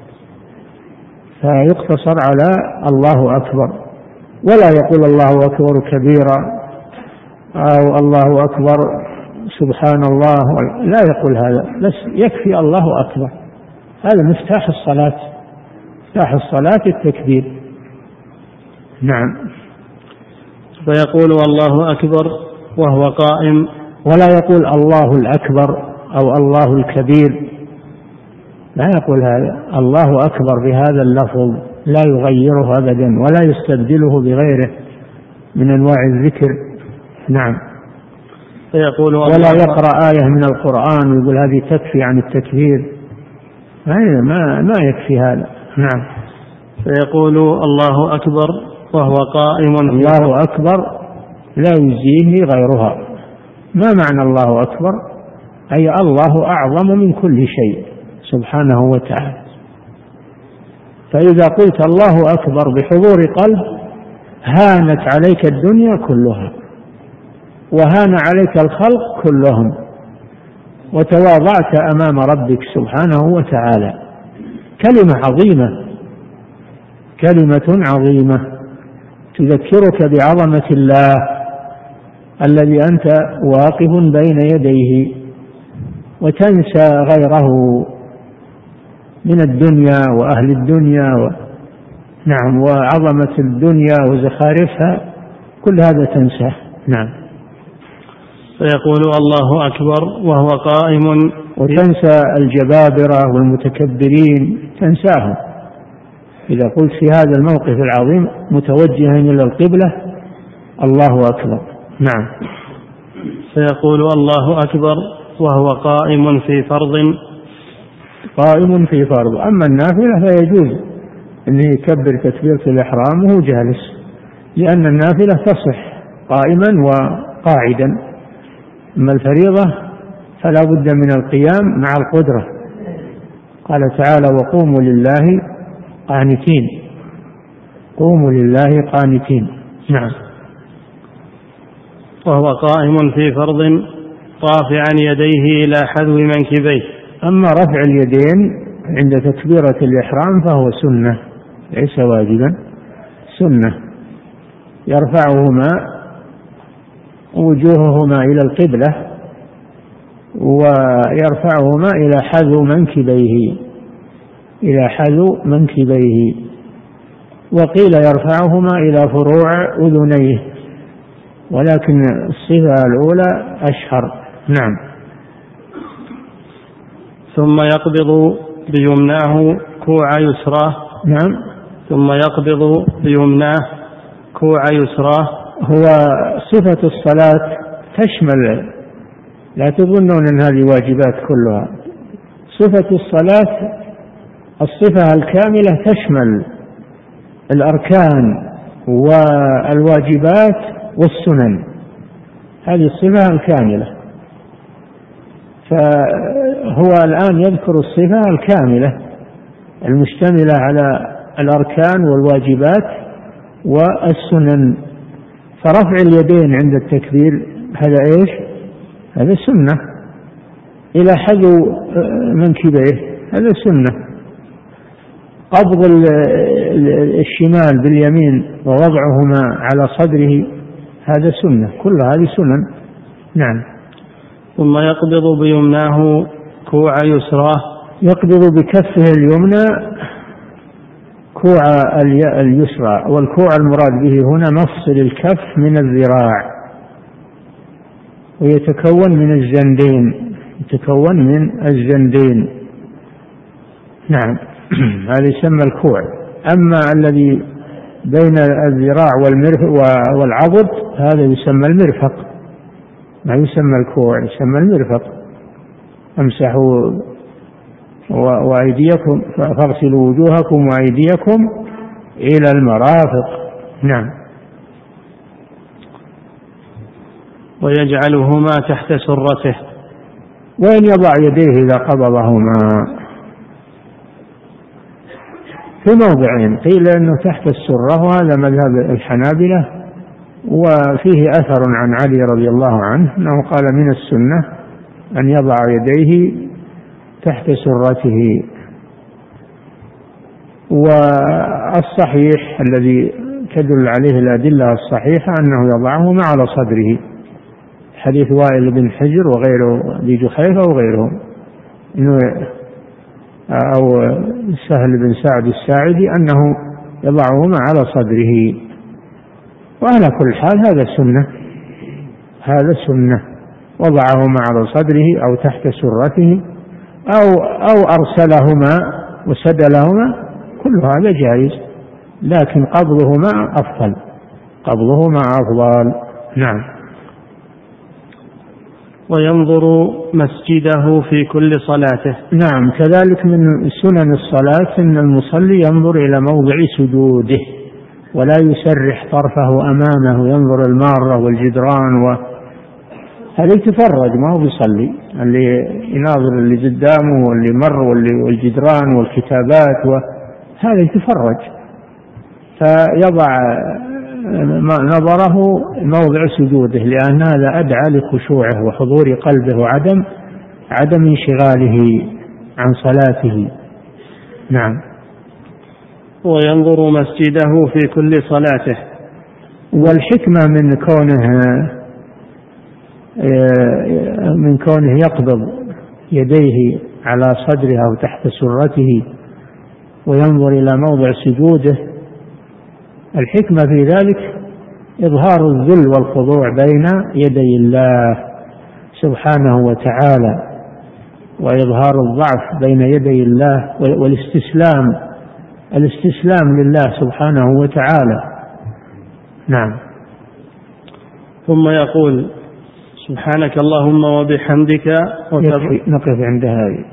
فيقتصر على الله أكبر، ولا يقول الله أكبر كبيرا أو الله أكبر سبحان الله، لا يقول هذا، بس يكفي الله أكبر. هذا مفتاح الصلاة، مفتاح الصلاة التكبير. نعم. فيقول الله أكبر وهو قائم، ولا يقول الله الأكبر أو الله الكبير، لا يقول هذا، الله أكبر بهذا اللفظ، لا يغيره أبدا ولا يستبدله بغيره من أنواع الذكر. نعم. فيقول ولا يقرأ آية من القرآن ويقول هذه تكفي عن التكبير، ما يكفي هذا. نعم. فيقول الله أكبر وهو قائم، الله أكبر لا يجزيه غيرها. ما معنى الله أكبر؟ أي الله أعظم من كل شيء سبحانه وتعالى. فإذا قلت الله أكبر بحضور قلب هانت عليك الدنيا كلها وهان عليك الخلق كلهم، وتواضعت أمام ربك سبحانه وتعالى. كلمة عظيمة، كلمة عظيمة تذكرك بعظمة الله الذي أنت واقف بين يديه، وتنسى غيره من الدنيا وأهل الدنيا نعم، وعظمة الدنيا وزخارفها، كل هذا تنساه. نعم. فيقول الله أكبر وهو قائم، وتنسى الجبابرة والمتكبرين، تنساهم. إذا قلت في هذا الموقف العظيم متوجها إلى القبلة الله أكبر. نعم. فيقول الله أكبر وهو قائم في فرض، قائم في فرض. أما النافلة فيجوز أن يكبر تكبيرة الإحرام وهو جالس، لأن النافلة تصح قائما وقاعدا. أما الفريضة فلا بد من القيام مع القدرة. قال تعالى وقوموا لله قانتين، قوموا لله قانتين. نعم. وهو قائم في فرض رافعا يديه إلى حذو منكبيه. أما رفع اليدين عند تكبيرة الإحرام فهو سنة ليس واجبا، سنة، يرفعهما وجوههما إلى القبلة ويرفعهما إلى حذو منكبيه، إلى حذو منكبيه، وقيل يرفعهما إلى فروع أذنيه، ولكن الصفة الأولى أشهر. نعم. ثم يقبض بيمناه كوع يسراه. نعم. ثم يقبض بيمناه كوع يسراه. هو صفة الصلاة تشمل، لا تظنون أن هذه واجبات كلها، صفة الصلاة الصفة الكاملة تشمل الأركان والواجبات والسنن، هذه الصفة الكاملة. فهو الآن يذكر الصفة الكاملة المشتملة على الأركان والواجبات والسنن. فرفع اليدين عند التكبير هذا إيش؟ هذا سنة، إلى حذو منكبيه هذا سنة. قبض الشمال باليمين ووضعهما على صدره هذا سنة، كل هذه سنن. نعم. ثم يقبض بيمناه كوع يسراه. يقبض بكفه اليمنى كوع اليسرى، والكوع المراد به هنا مفصل الكف من الذراع، ويتكون من الزندين، يتكون من الزندين. نعم. هذا يسمى الكوع. أما الذي بين الذراع والعضد هذا يسمى المرفق، ما يسمى الكوع، يسمى المرفق. امسحوا وأيديكم فاغسلوا وجوهكم وأيديكم إلى المرافق. نعم. ويجعلهما تحت سرته. وين يضع يديه إذا قبضهما؟ في موضعين، قيل أنه تحت السرة وهذا مذهب الحنابلة، وفيه أثر عن علي رضي الله عنه أنه قال من السنة أن يضع يديه تحت سرته. والصحيح الذي تدل عليه الأدلة الصحيحة أنه يضعهما على صدره، حديث وائل بن حجر وغيره لجحيفة وغيره، أو سهل بن سعد الساعدي أنه يضعهما على صدره. وعلى كل حال هذا سنة وضعهما على صدره أو تحت سرته أو أرسلهما وسدلهما، كل هذا جائز، لكن قبضهما أفضل. نعم. وينظر مسجده في كل صلاته. نعم، كذلك من سنن الصلاة أن المصلي ينظر إلى موضع سجوده ولا يسرح طرفه أمامه، ينظر المارة والجدران هذا يتفرج، ما هو بيصلي، اللي يناظر اللي قدامه واللي مر والجدران والكتابات هذا يتفرج، فيضع نظره موضع سجوده، لأن هذا أدعى لخشوعه وحضور قلبه وعدم انشغاله عن صلاته. نعم. وينظر مسجده في كل صلاته. والحكمة من كونه يقبض يديه على صدره أو تحت سرته وينظر إلى موضع سجوده، الحكمة في ذلك إظهار الذل والخضوع بين يدي الله سبحانه وتعالى، وإظهار الضعف بين يدي الله، والاستسلام لله سبحانه وتعالى. نعم. ثم يقول سبحانك اللهم وبحمدك. نقف عند هذه.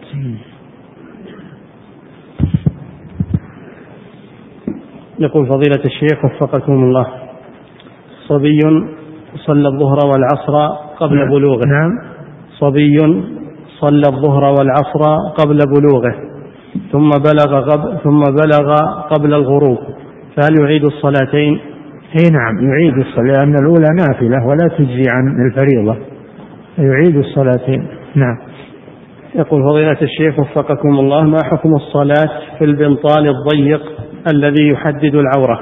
يقول فضيلة الشيخ وفقكم الله: صبي صلى الظهر والعصر قبل بلوغه. نعم. صبي صلى الظهر والعصر قبل بلوغه ثم بلغ قبل الغروب، فهل يعيد الصلاتين؟ نعم، يعيد الصلاة، لأن الأولى نافلة ولا تجزي عن الفريضة، يعيد الصلاتين. نعم. يقول فضيلة الشيخ وفقكم الله: ما حكم الصلاة في البنطال الضيق الذي يحدد العورة؟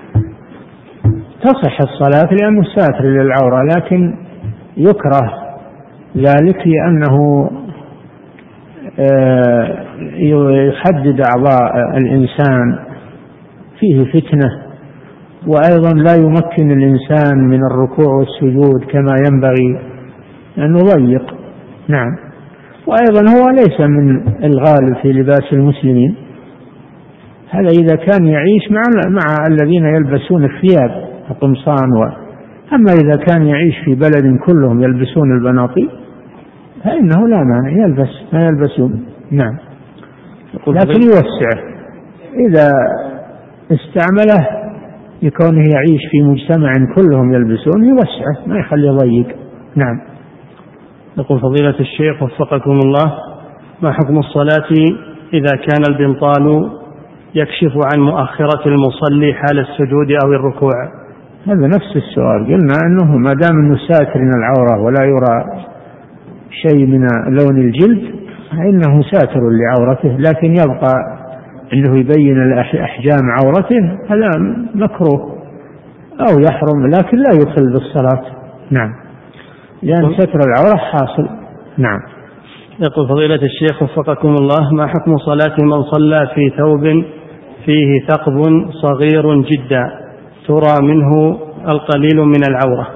تصح الصلاة لأنه ساتر للعورة، لكن يكره ذلك لأنه يحدد أعضاء الإنسان، فيه فتنة، وأيضا لا يمكن الإنسان من الركوع والسجود كما ينبغي أنه ضيق. نعم. وأيضا هو ليس من الغالب في لباس المسلمين، هذا إذا كان يعيش مع الذين يلبسون الثياب القمصان، أما إذا كان يعيش في بلد كلهم يلبسون البناطيل فإنه لا مانع ما يلبسون. نعم. لكن يوسع إذا استعمله يكونه يعيش في مجتمع كلهم يلبسون، يوسعه ما يخلي ضيق. نعم. يقول فضيلة الشيخ وفقكم الله: ما حكم الصلاة إذا كان البنطال يكشف عن مؤخرة المصلي حال السجود أو الركوع؟ هذا نفس السؤال، قلنا أنه ما دام أنه ساتر من العورة ولا يرى شيء من لون الجلد فإنه ساتر لعورته، لكن يبقى أنه يبين أحجام عورته هذا مكروه أو يحرم، لكن لا يخل بالصلاة. نعم، لأن ستر العورة حاصل. نعم. يقول فضيلة الشيخ وفقكم الله: ما حكم صلاة من صلى في ثوب فيه ثقب صغير جدا ترى منه القليل من العورة؟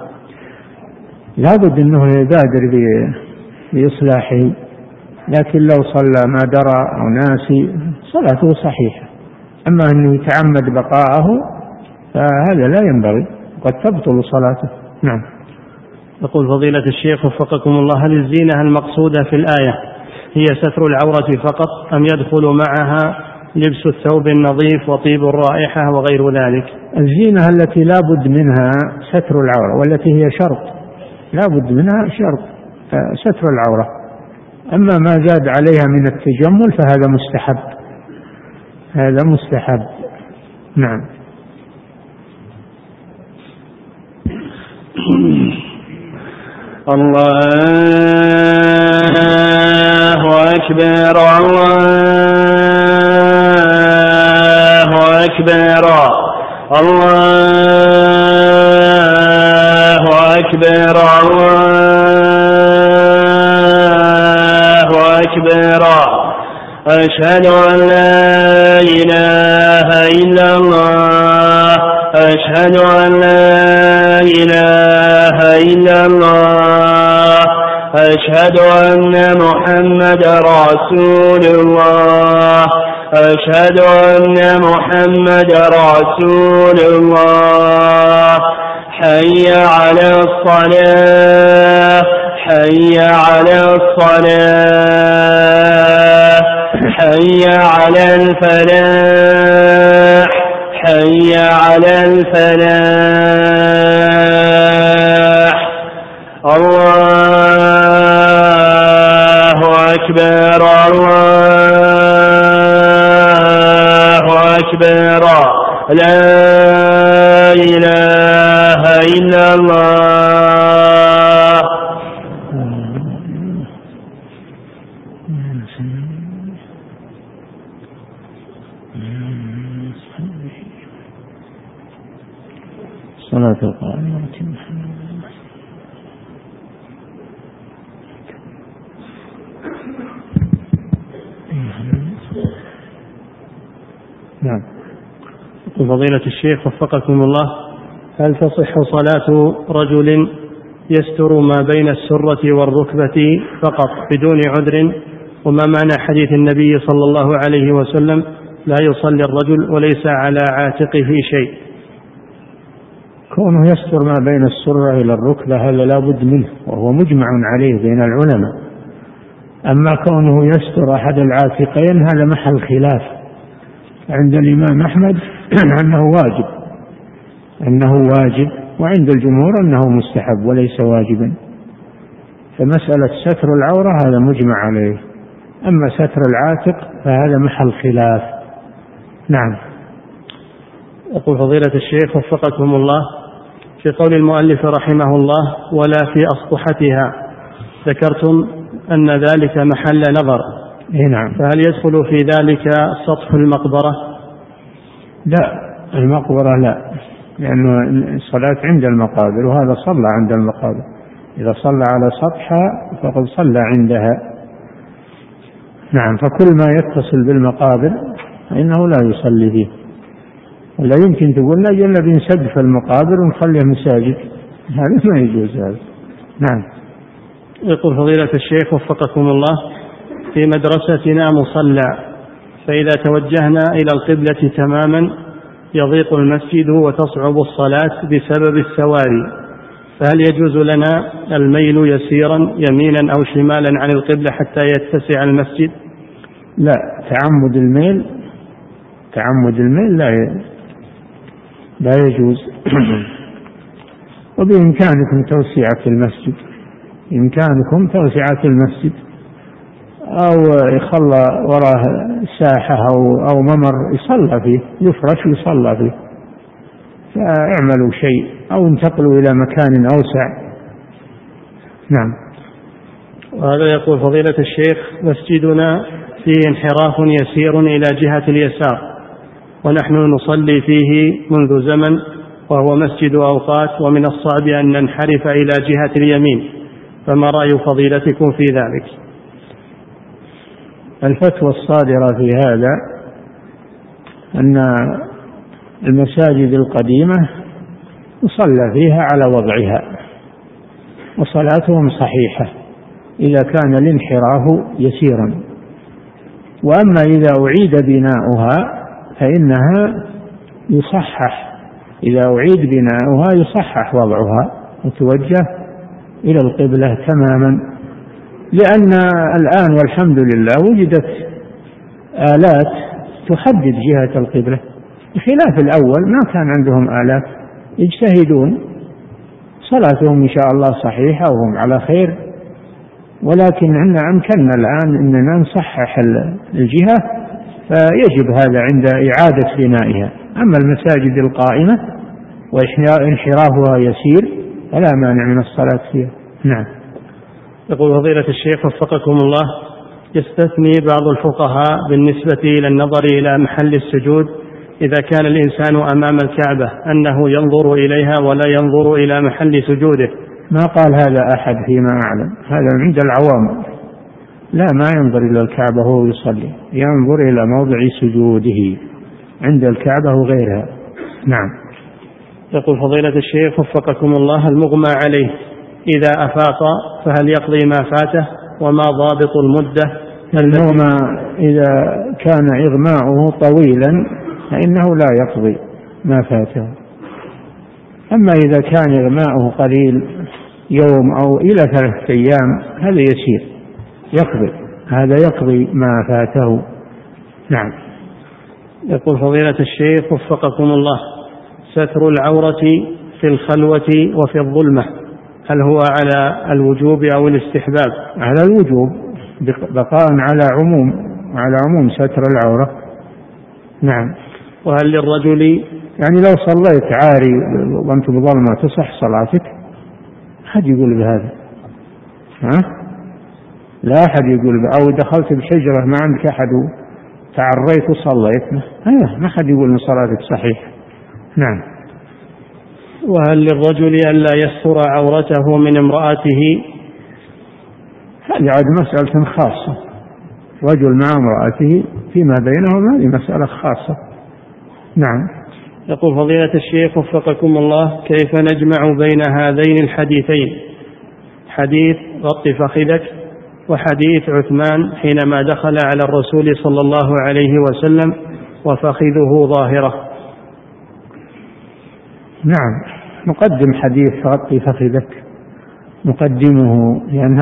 لا بد أنه يبادر بإصلاحه، لكن لو صلى ما درى أو ناسي صلاته صحيحة، أما أنه يتعمد بقاءه فهذا لا ينبغي، قد تبطل صلاته. نعم. يقول فضيلة الشيخ وفقكم الله: هل الزينة المقصودة في الآية هي ستر العورة فقط أم يدخل معها لبس الثوب النظيف وطيب الرائحة وغير ذلك؟ الزينة التي لا بد منها ستر العورة، والتي هي شرط لا بد منها شرط ستر العورة، أما ما زاد عليها من التجمل فهذا مستحب، هذا مستحب. نعم. الله أكبر الله أكبر الله أكبر الله أكبر أشهد أن لا إله إلا الله أشهد أن لا إله إلا الله أشهد أن محمد رسول الله أشهد أن محمد رسول الله حي على الصلاة حي على الصلاة حي على الفلاح حي على الفلاح الله أكبر الله أكبر لا إله إلا الله. صلاة القائمة. نعم. فضيلة الشيخ وفقكم الله، هل تصح صلاة رجل يستر ما بين السرة والركبة فقط بدون عذر؟ وما معنى حديث النبي صلى الله عليه وسلم لا يصلي الرجل وليس على عاتقه شيء؟ كونه يستر ما بين السرة إلى الركبة هذا لا بد منه، وهو مجمع عليه بين العلماء. أما كونه يستر أحد العاتقين هذا محل خلاف عند الإمام أحمد أنه واجب وعند الجمهور أنه مستحب وليس واجبا. فمسألة ستر العورة هذا مجمع عليه، أما ستر العاتق فهذا محل خلاف. نعم. يقول فضيلة الشيخ وفقكم الله، في قول المؤلف رحمه الله ولا في أسطحتها ذكرتم أن ذلك محل نظر. نعم. فهل يدخل في ذلك سطح المقبرة؟ لا، المقبرة لا، لأنه الصلاة عند المقابر وهذا صلى عند المقابر. إذا صلى على سطحها فقد صلى عندها. نعم. فكل ما يتصل بالمقابر فإنه لا يصلي فيه. ولا يمكن تقول لا جل بنسقف المقابر ونخليها مساجد، هذا ما يجوز هذا. نعم. يقول فضيلة الشيخ وفقكم الله، في مدرستنا مصلى، فإذا توجهنا إلى القبلة تماما يضيق المسجد وتصعب الصلاة بسبب السواري، فهل يجوز لنا الميل يسيرا يمينا أو شمالا عن القبلة حتى يتسع المسجد؟ لا، تعمد الميل لا يجوز. وبإمكانكم توسعة المسجد، إمكانكم توسعة المسجد، أو يخلى وراه ساحة أو ممر يصلى فيه، يفرش ويصلى فيه، فاعملوا شيء أو انتقلوا إلى مكان أوسع. نعم. وهذا يقول فضيلة الشيخ مسجدنا فيه انحراف يسير إلى جهة اليسار، ونحن نصلي فيه منذ زمن وهو مسجد أوقات، ومن الصعب أن ننحرف إلى جهة اليمين، فما رأي فضيلتكم في ذلك؟ الفتوى الصادرة في هذا أن المساجد القديمة يصلى فيها على وضعها وصلاتهم صحيحة إذا كان الانحراف يسيرا، وأما إذا أعيد بناؤها فإنها يصحح، إذا أعيد بناؤها يصحح وضعها وتوجه إلى القبلة تماما، لأن الآن والحمد لله وجدت آلات تحدد جهة القبلة، بخلاف الأول ما كان عندهم آلات، يجتهدون، صلاتهم إن شاء الله صحيحة وهم على خير، ولكن أمكننا الآن أننا نصحح الجهة فيجب هذا عند إعادة بنائها. أما المساجد القائمة وانحرافها يسير فلا مانع من الصلاة فيها. نعم. يقول فضيلة الشيخ وفقكم الله: يستثني بعض الفقهاء بالنسبة إلى النظر إلى محل السجود إذا كان الإنسان أمام الكعبة أنه ينظر إليها ولا ينظر إلى محل سجوده. ما قال هذا أحد فيما أعلم، هذا عند العوام. لا، ما ينظر إلى الكعبة وهو يصلي، ينظر إلى موضع سجوده عند الكعبة وغيرها. نعم. يقول فضيلة الشيخ وفقكم الله: المغمى عليه إذا أفاق فهل يقضي ما فاته؟ وما ضابط المدة؟ المغمى إذا كان إغماؤه طويلا فإنه لا يقضي ما فاته. أما إذا كان إغماؤه قليل يوم أو إلى 3 أيام هذا يسير يقضي، هذا يقضي ما فاته. نعم. يقول فضيلة الشيخ وفقكم الله: ستر العورة في الخلوة وفي الظلمة هل هو على الوجوب أو الاستحباب؟ على الوجوب، بقاء على عموم ستر العورة. نعم. وهل للرجل يعني لو صليت عاري وأنت بظلمة تصح صلاتك؟ أحد يقول بهذا؟ لا أحد يقول أو دخلت بشجرة ما عندك أحد تعريت وصليت، ما أحد يقول إن صلاتك صحيح. نعم. وهل للرجل ألا يستر عورته من امرأته؟ هذه عاد مسألة خاصة، رجل مع امرأته فيما بينهم هذه مسألة خاصة. نعم. يقول فضيلة الشيخ وفقكم الله: كيف نجمع بين هذين الحديثين، حديث غط فخذك وحديث عثمان حينما دخل على الرسول صلى الله عليه وسلم وفخذه ظاهرة؟ نعم، نقدم حديث غط فخذك، نقدمه لأن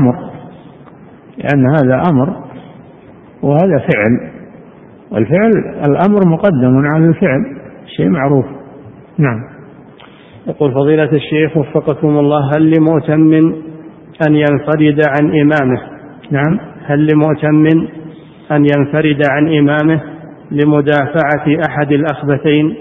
هذا أمر وهذا فعل، والفعل الأمر مقدم على الفعل، شيء معروف. نعم. يقول فضيلة الشيخ وفقكم الله: هل لمؤتم أن ينفرد عن إمامه؟ نعم. هل لمؤتم أن ينفرد عن إمامه لمدافعة أحد الأخبثين؟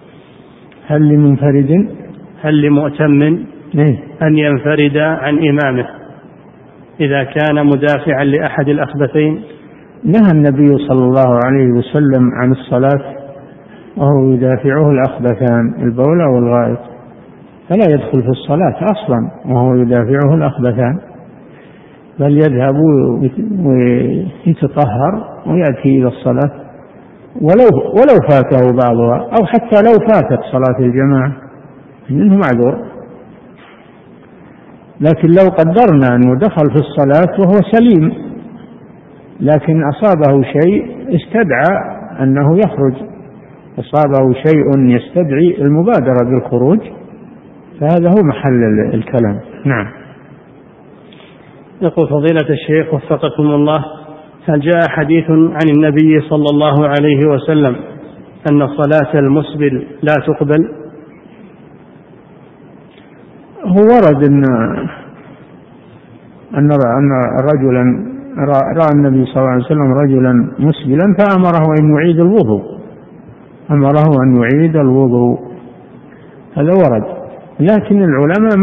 هل لمؤتم أن ينفرد عن إمامه إذا كان مدافعا لأحد الأخبثين؟ نهى النبي صلى الله عليه وسلم عن الصلاة وهو يدافعه الأخبثان، البول والغائط، فلا يدخل في الصلاة أصلا وهو يدافعه الأخبثان، بل يذهب ويتطهر ويأتي إلى الصلاة ولو فاته بعضها، أو حتى لو فاتت صلاة الجماعة منه معذور. لكن لو قدرنا أنه دخل في الصلاة وهو سليم لكن أصابه شيء استدعى أنه يخرج، أصابه شيء يستدعي المبادرة بالخروج، فهذا هو محل الكلام. نعم. يقول فضيلة الشيخ وفقكم الله: هل جاء حديث عن النبي صلى الله عليه وسلم أن صلاة المسبل لا تقبل؟ هو ورد أن رجلا رأى النبي صلى الله عليه وسلم رجلا مسبلا فأمره أن يعيد الوضوء، هذا ورد. لكن العلماء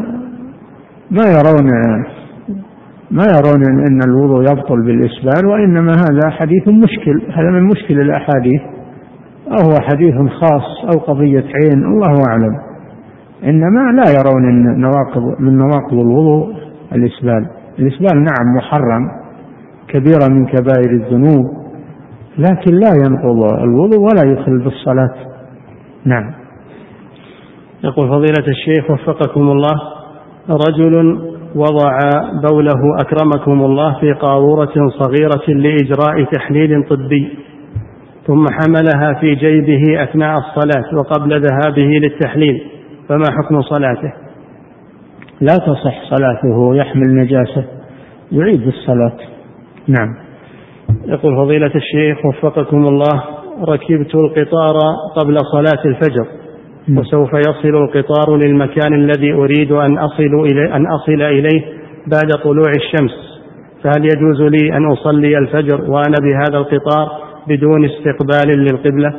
ما يرون أن الوضوء يبطل بالإسبال، وإنما هذا حديث مشكل، هذا من مشكل الأحاديث، أو هو حديث خاص أو قضية عين، الله أعلم. إنما لا يرون أن من نواقض الوضوء الإسبال نعم محرم، كبيرة من كبائر الذنوب، لكن لا ينقض الوضوء ولا يخل بالصلاة. نعم. يقول فضيلة الشيخ وفقكم الله: رجل وضع بوله أكرمكم الله في قارورة صغيرة لإجراء تحليل طبي، ثم حملها في جيبه أثناء الصلاة وقبل ذهابه للتحليل، فما حكم صلاته؟ لا تصح صلاته، يحمل نجاسة، يعيد الصلاة. نعم. يقول فضيلة الشيخ وفقكم الله: ركبت القطار قبل صلاة الفجر وسوف يصل القطار للمكان الذي أريد أن أصل إليه بعد طلوع الشمس، فهل يجوز لي أن أصلي الفجر وأنا بهذا القطار بدون استقبال للقبلة؟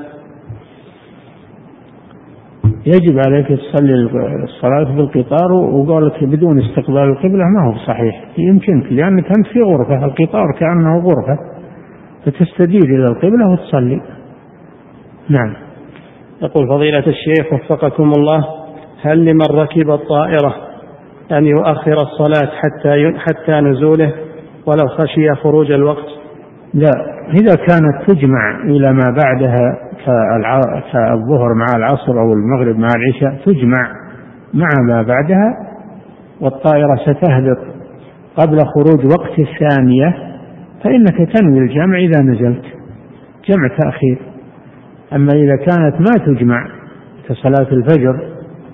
يجب عليك تصلي الصلاة بالقطار، وقولك بدون استقبال القبلة ما هو صحيح. يمكنك لأنك أنت في غرفة، القطار كأنه غرفة، فتستدير إلى القبلة وتصلي. نعم. يقول فضيلة الشيخ وفقكم الله: هل لمن ركب الطائرة أن يؤخر الصلاة حتى نزوله ولو خشي خروج الوقت؟ لا، إذا كانت تجمع إلى ما بعدها كالظهر مع العصر أو المغرب مع العشاء، تجمع مع ما بعدها، والطائرة ستهبط قبل خروج وقت الثانية، فإنك تنوي الجمع إذا نزلت، جمع تأخير. أما إذا كانت ما تجمع كصلاة الفجر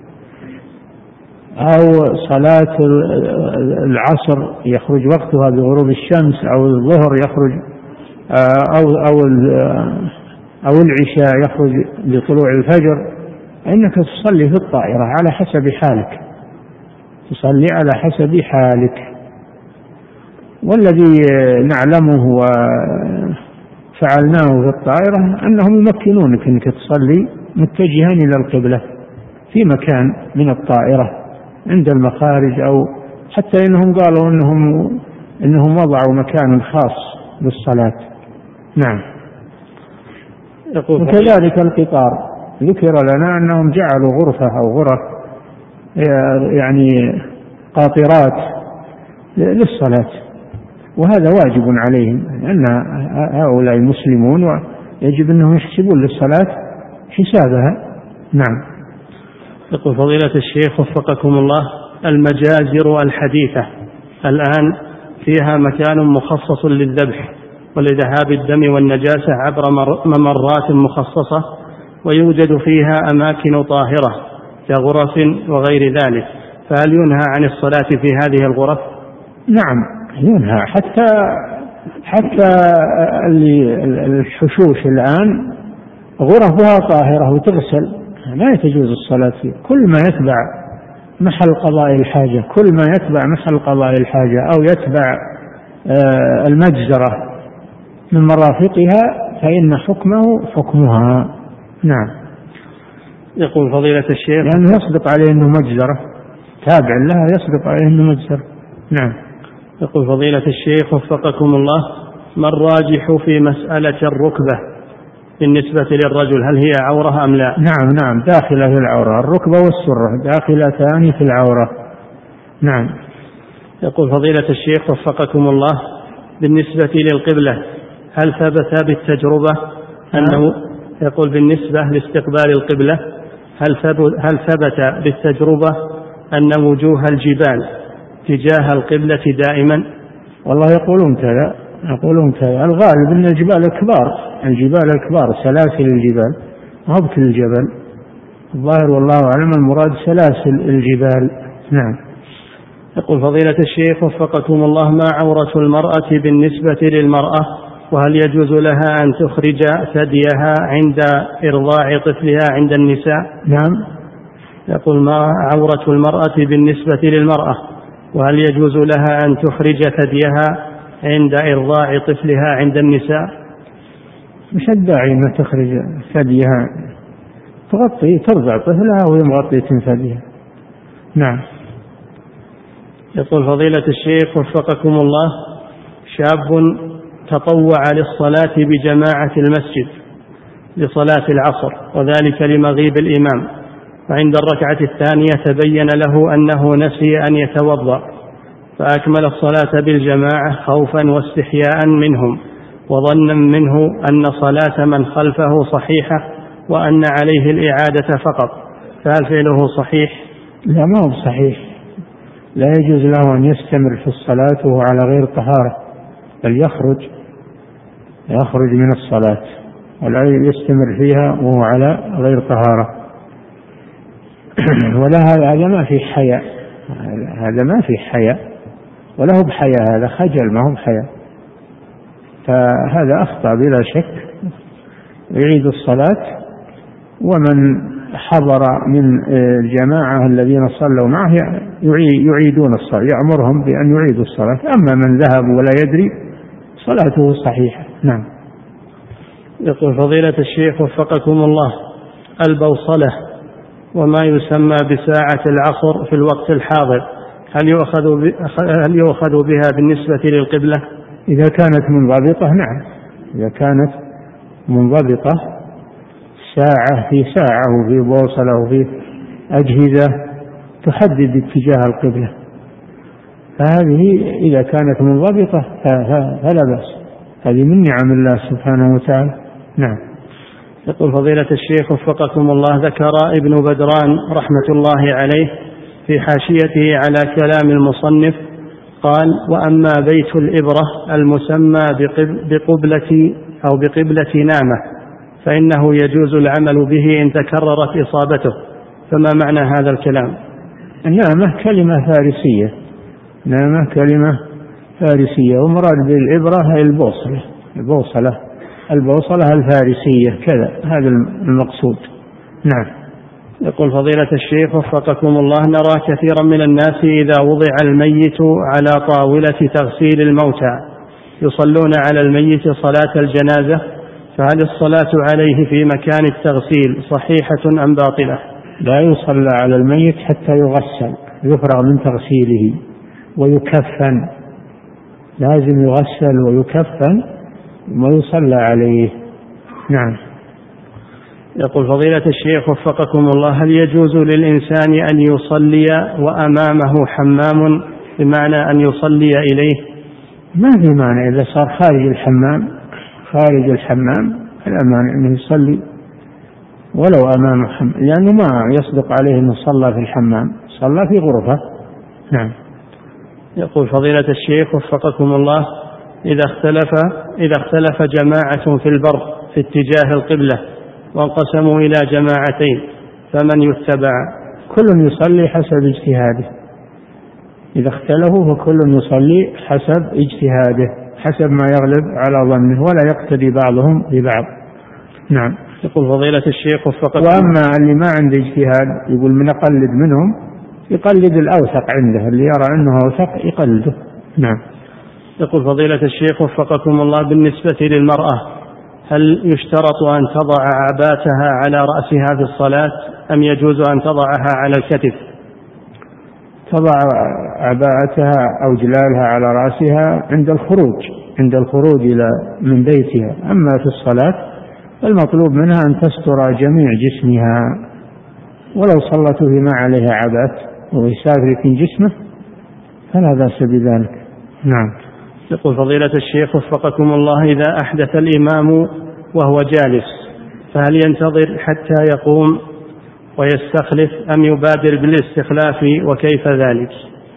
أو صلاة العصر يخرج وقتها بغروب الشمس، أو الظهر يخرج أو العشاء يخرج بطلوع الفجر، فإنك تصلي في الطائرة على حسب حالك، تصلي على حسب حالك. والذي نعلمه وفعلناه في الطائرة أنهم يمكنونك أنك تصلي متجها إلى القبلة في مكان من الطائرة عند المخارج، أو حتى إنهم قالوا إنهم وضعوا مكان خاص للصلاة. نعم. وكذلك القطار ذكر لنا أنهم جعلوا غرفة أو غرف يعني قاطرات للصلاة، وهذا واجب عليهم، لأن هؤلاء المسلمون ويجب أنهم يحسبون للصلاة حسابها. نعم. يقول فضيلة الشيخ وفقكم الله: المجازر الحديثة الآن فيها مكان مخصص للذبح ولذهاب الدم والنجاسة عبر ممرات مخصصة، ويوجد فيها أماكن طاهرة كغرف وغير ذلك، فهل ينهى عن الصلاة في هذه الغرف؟ نعم ينهى، حتى الحشوش الآن غرفها طاهرة وتغسل، لا يجوز الصلاة فيه. كل ما يتبع محل قضاء الحاجة، كل ما يتبع محل قضاء الحاجة أو يتبع المجزرة من مرافقها فإن حكمه حكمها. نعم. يقول فضيلة الشيخ: لأنه يصدق عليه أنه مجزرة، تابع لها يصدق عليه أنه مجزرة. نعم. يقول فضيلة الشيخ وفقكم الله: ما الراجح في مسألة الركبة بالنسبة للرجل، هل هي عورة أم لا؟ نعم داخلة في العورة، الركبة والسرة داخلتان في العورة. نعم. يقول فضيلة الشيخ وفقكم الله: بالنسبة للقبلة هل ثبت بالتجربة أنه يقول بالنسبة لاستقبال القبلة هل ثبت بالتجربة أن وجوه الجبال تجاه القبلة دائما؟ والله يقولون كذا، الغالب أن الجبال الكبار سلاسل الجبال، ما هو بكل الجبل، الظاهر والله أعلم المراد سلاسل الجبال. نعم. يقول فضيلة الشيخ وفقكم الله: ما عورة المرأة بالنسبة للمرأة، وهل يجوز لها أن تخرج ثديها عند إرضاع طفلها عند النساء؟ نعم. يقول: ما عورة المرأة بالنسبة للمرأة، وهل يجوز لها أن تخرج ثديها عند إرضاع طفلها عند النساء؟ مش الداعي أن تخرج ثديها، ترضع طفلها وهي مغطية ثديها. نعم. يقول فضيلة الشيخ وفقكم الله: شاب تطوع للصلاة بجماعة المسجد لصلاة العصر، وذلك لمغيب الإمام، وعند الركعة الثانية تبين له أنه نسي أن يتوضأ، فأكمل الصلاة بالجماعة خوفا واستحياء منهم، وظنا منه أن صلاة من خلفه صحيحة وأن عليه الإعادة فقط، فهل فعله صحيح؟ لا، ما هو صحيح، لا يجوز له أن يستمر في الصلاة وهو على غير طهارة، بل يخرج من الصلاة ولا يستمر فيها وهو على غير طهارة. ولا هذا ما في حياء، هذا ما في حياء، وله بحياء، هذا خجل ما هو بحياء، فهذا أخطأ بلا شك، يعيد الصلاة. ومن حضر من الجماعة الذين صلوا معه يعيدون الصلاة، يأمرهم بأن يعيدوا الصلاة. أما من ذهب ولا يدري صلاته صحيحة. نعم. يقول فضيلة الشيخ وفقكم الله، البوصلة وما يسمى بساعة العصر في الوقت الحاضر هل يؤخذ بها بالنسبة للقبلة؟ إذا كانت منضبطة نعم، إذا كانت منضبطة ساعة في ساعة وفي بوصلة وفي أجهزة تحدد اتجاه القبلة، فهذه إذا كانت منضبطة فلا بأس، هذه من نعم الله سبحانه وتعالى. نعم. يقول فضيلة الشيخ وفقكم الله، ذكر ابن بدران رحمة الله عليه في حاشيته على كلام المصنف قال: وأما بيت الإبرة المسمى بقبلة نامة فإنه يجوز العمل به إن تكررت إصابته، فما معنى هذا الكلام؟ النامة كلمة فارسية، نامة كلمة فارسية، ومراد بالإبرة هي البوصلة الفارسية، كذا هذا المقصود. نعم. يقول فضيلة الشيخ وفقكم الله، نرى كثيرا من الناس إذا وضع الميت على طاولة تغسيل الموتى يصلون على الميت صلاة الجنازة، فهل الصلاة عليه في مكان التغسيل صحيحة أم باطلة؟ لا يصلى على الميت حتى يغسل، يفرغ من تغسيله ويكفن، لازم يغسل ويكفن ويصلى عليه. نعم. يقول فضيلة الشيخ وفقكم الله، هل يجوز للإنسان أن يصلي وأمامه حمام، بمعنى أن يصلي إليه؟ ما في معنى، إذا صار خارج الحمام فلا مانع أنه يصلي ولو أمام حمام، لأنه ما يصدق عليه أنه صلى في الحمام، صلى في غرفة. نعم. يقول فضيلة الشيخ وفقكم الله، إذا اختلف جماعة في البر في اتجاه القبلة وانقسموا إلى جماعتين فمن يتبع؟ كل يصلي حسب اجتهاده، إذا اختلفوا فكل يصلي حسب اجتهاده، حسب ما يغلب على ظنه، ولا يقتدي بعضهم ببعض. نعم. يقول فضيلة الشيخ وفقكم. وأما اللي ما عنده اجتهاد يقول من أقلد منهم، يقلد الأوثق عنده، اللي يرى أنه أوثق يقلده. نعم. يقول فضيلة الشيخ وفقكم الله، بالنسبة للمرأة هل يشترط أن تضع عباتها على رأسها في الصلاة أم يجوز أن تضعها على الكتف؟ تضع عباءتها أو جلالها على رأسها عند الخروج من بيتها، أما في الصلاة المطلوب منها أن تستر جميع جسمها، ولو صلت بما عليها عباءة ويسافر في جسمه فلا بأس بذلك. نعم. يقول فضيلة الشيخ وفقكم الله، إذا أحدث الإمام وهو جالس فهل ينتظر حتى يقوم ويستخلف أم يبادر بالاستخلاف، وكيف ذلك؟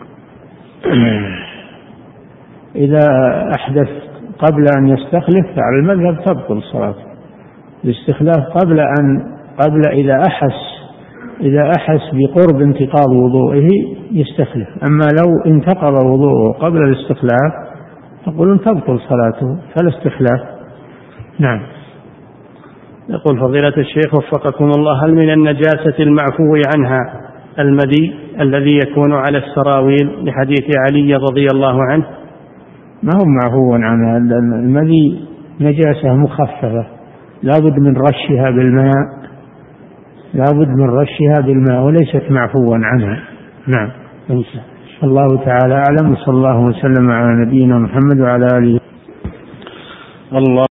إذا أحدث قبل أن يستخلف على المذهب تبطل صلاته، الاستخلاف قبل إذا أحس بقرب انتقاض وضوئه يستخلف، أما لو انتقض وضوءه قبل الاستخلاف تقول تبطل صلاته فلا استخلاف. نعم. يقول فضيلة الشيخ وفقكم الله، هل من النجاسة المعفو عنها المذي الذي يكون على السراويل لحديث علي رضي الله عنه؟ ما هو معفو عنها، المذي نجاسة مخففة لابد من رشها بالماء وليست معفوا عنها. نعم. الله تعالى أعلم، وصلى الله وسلم على نبينا محمد وعلى آله. الله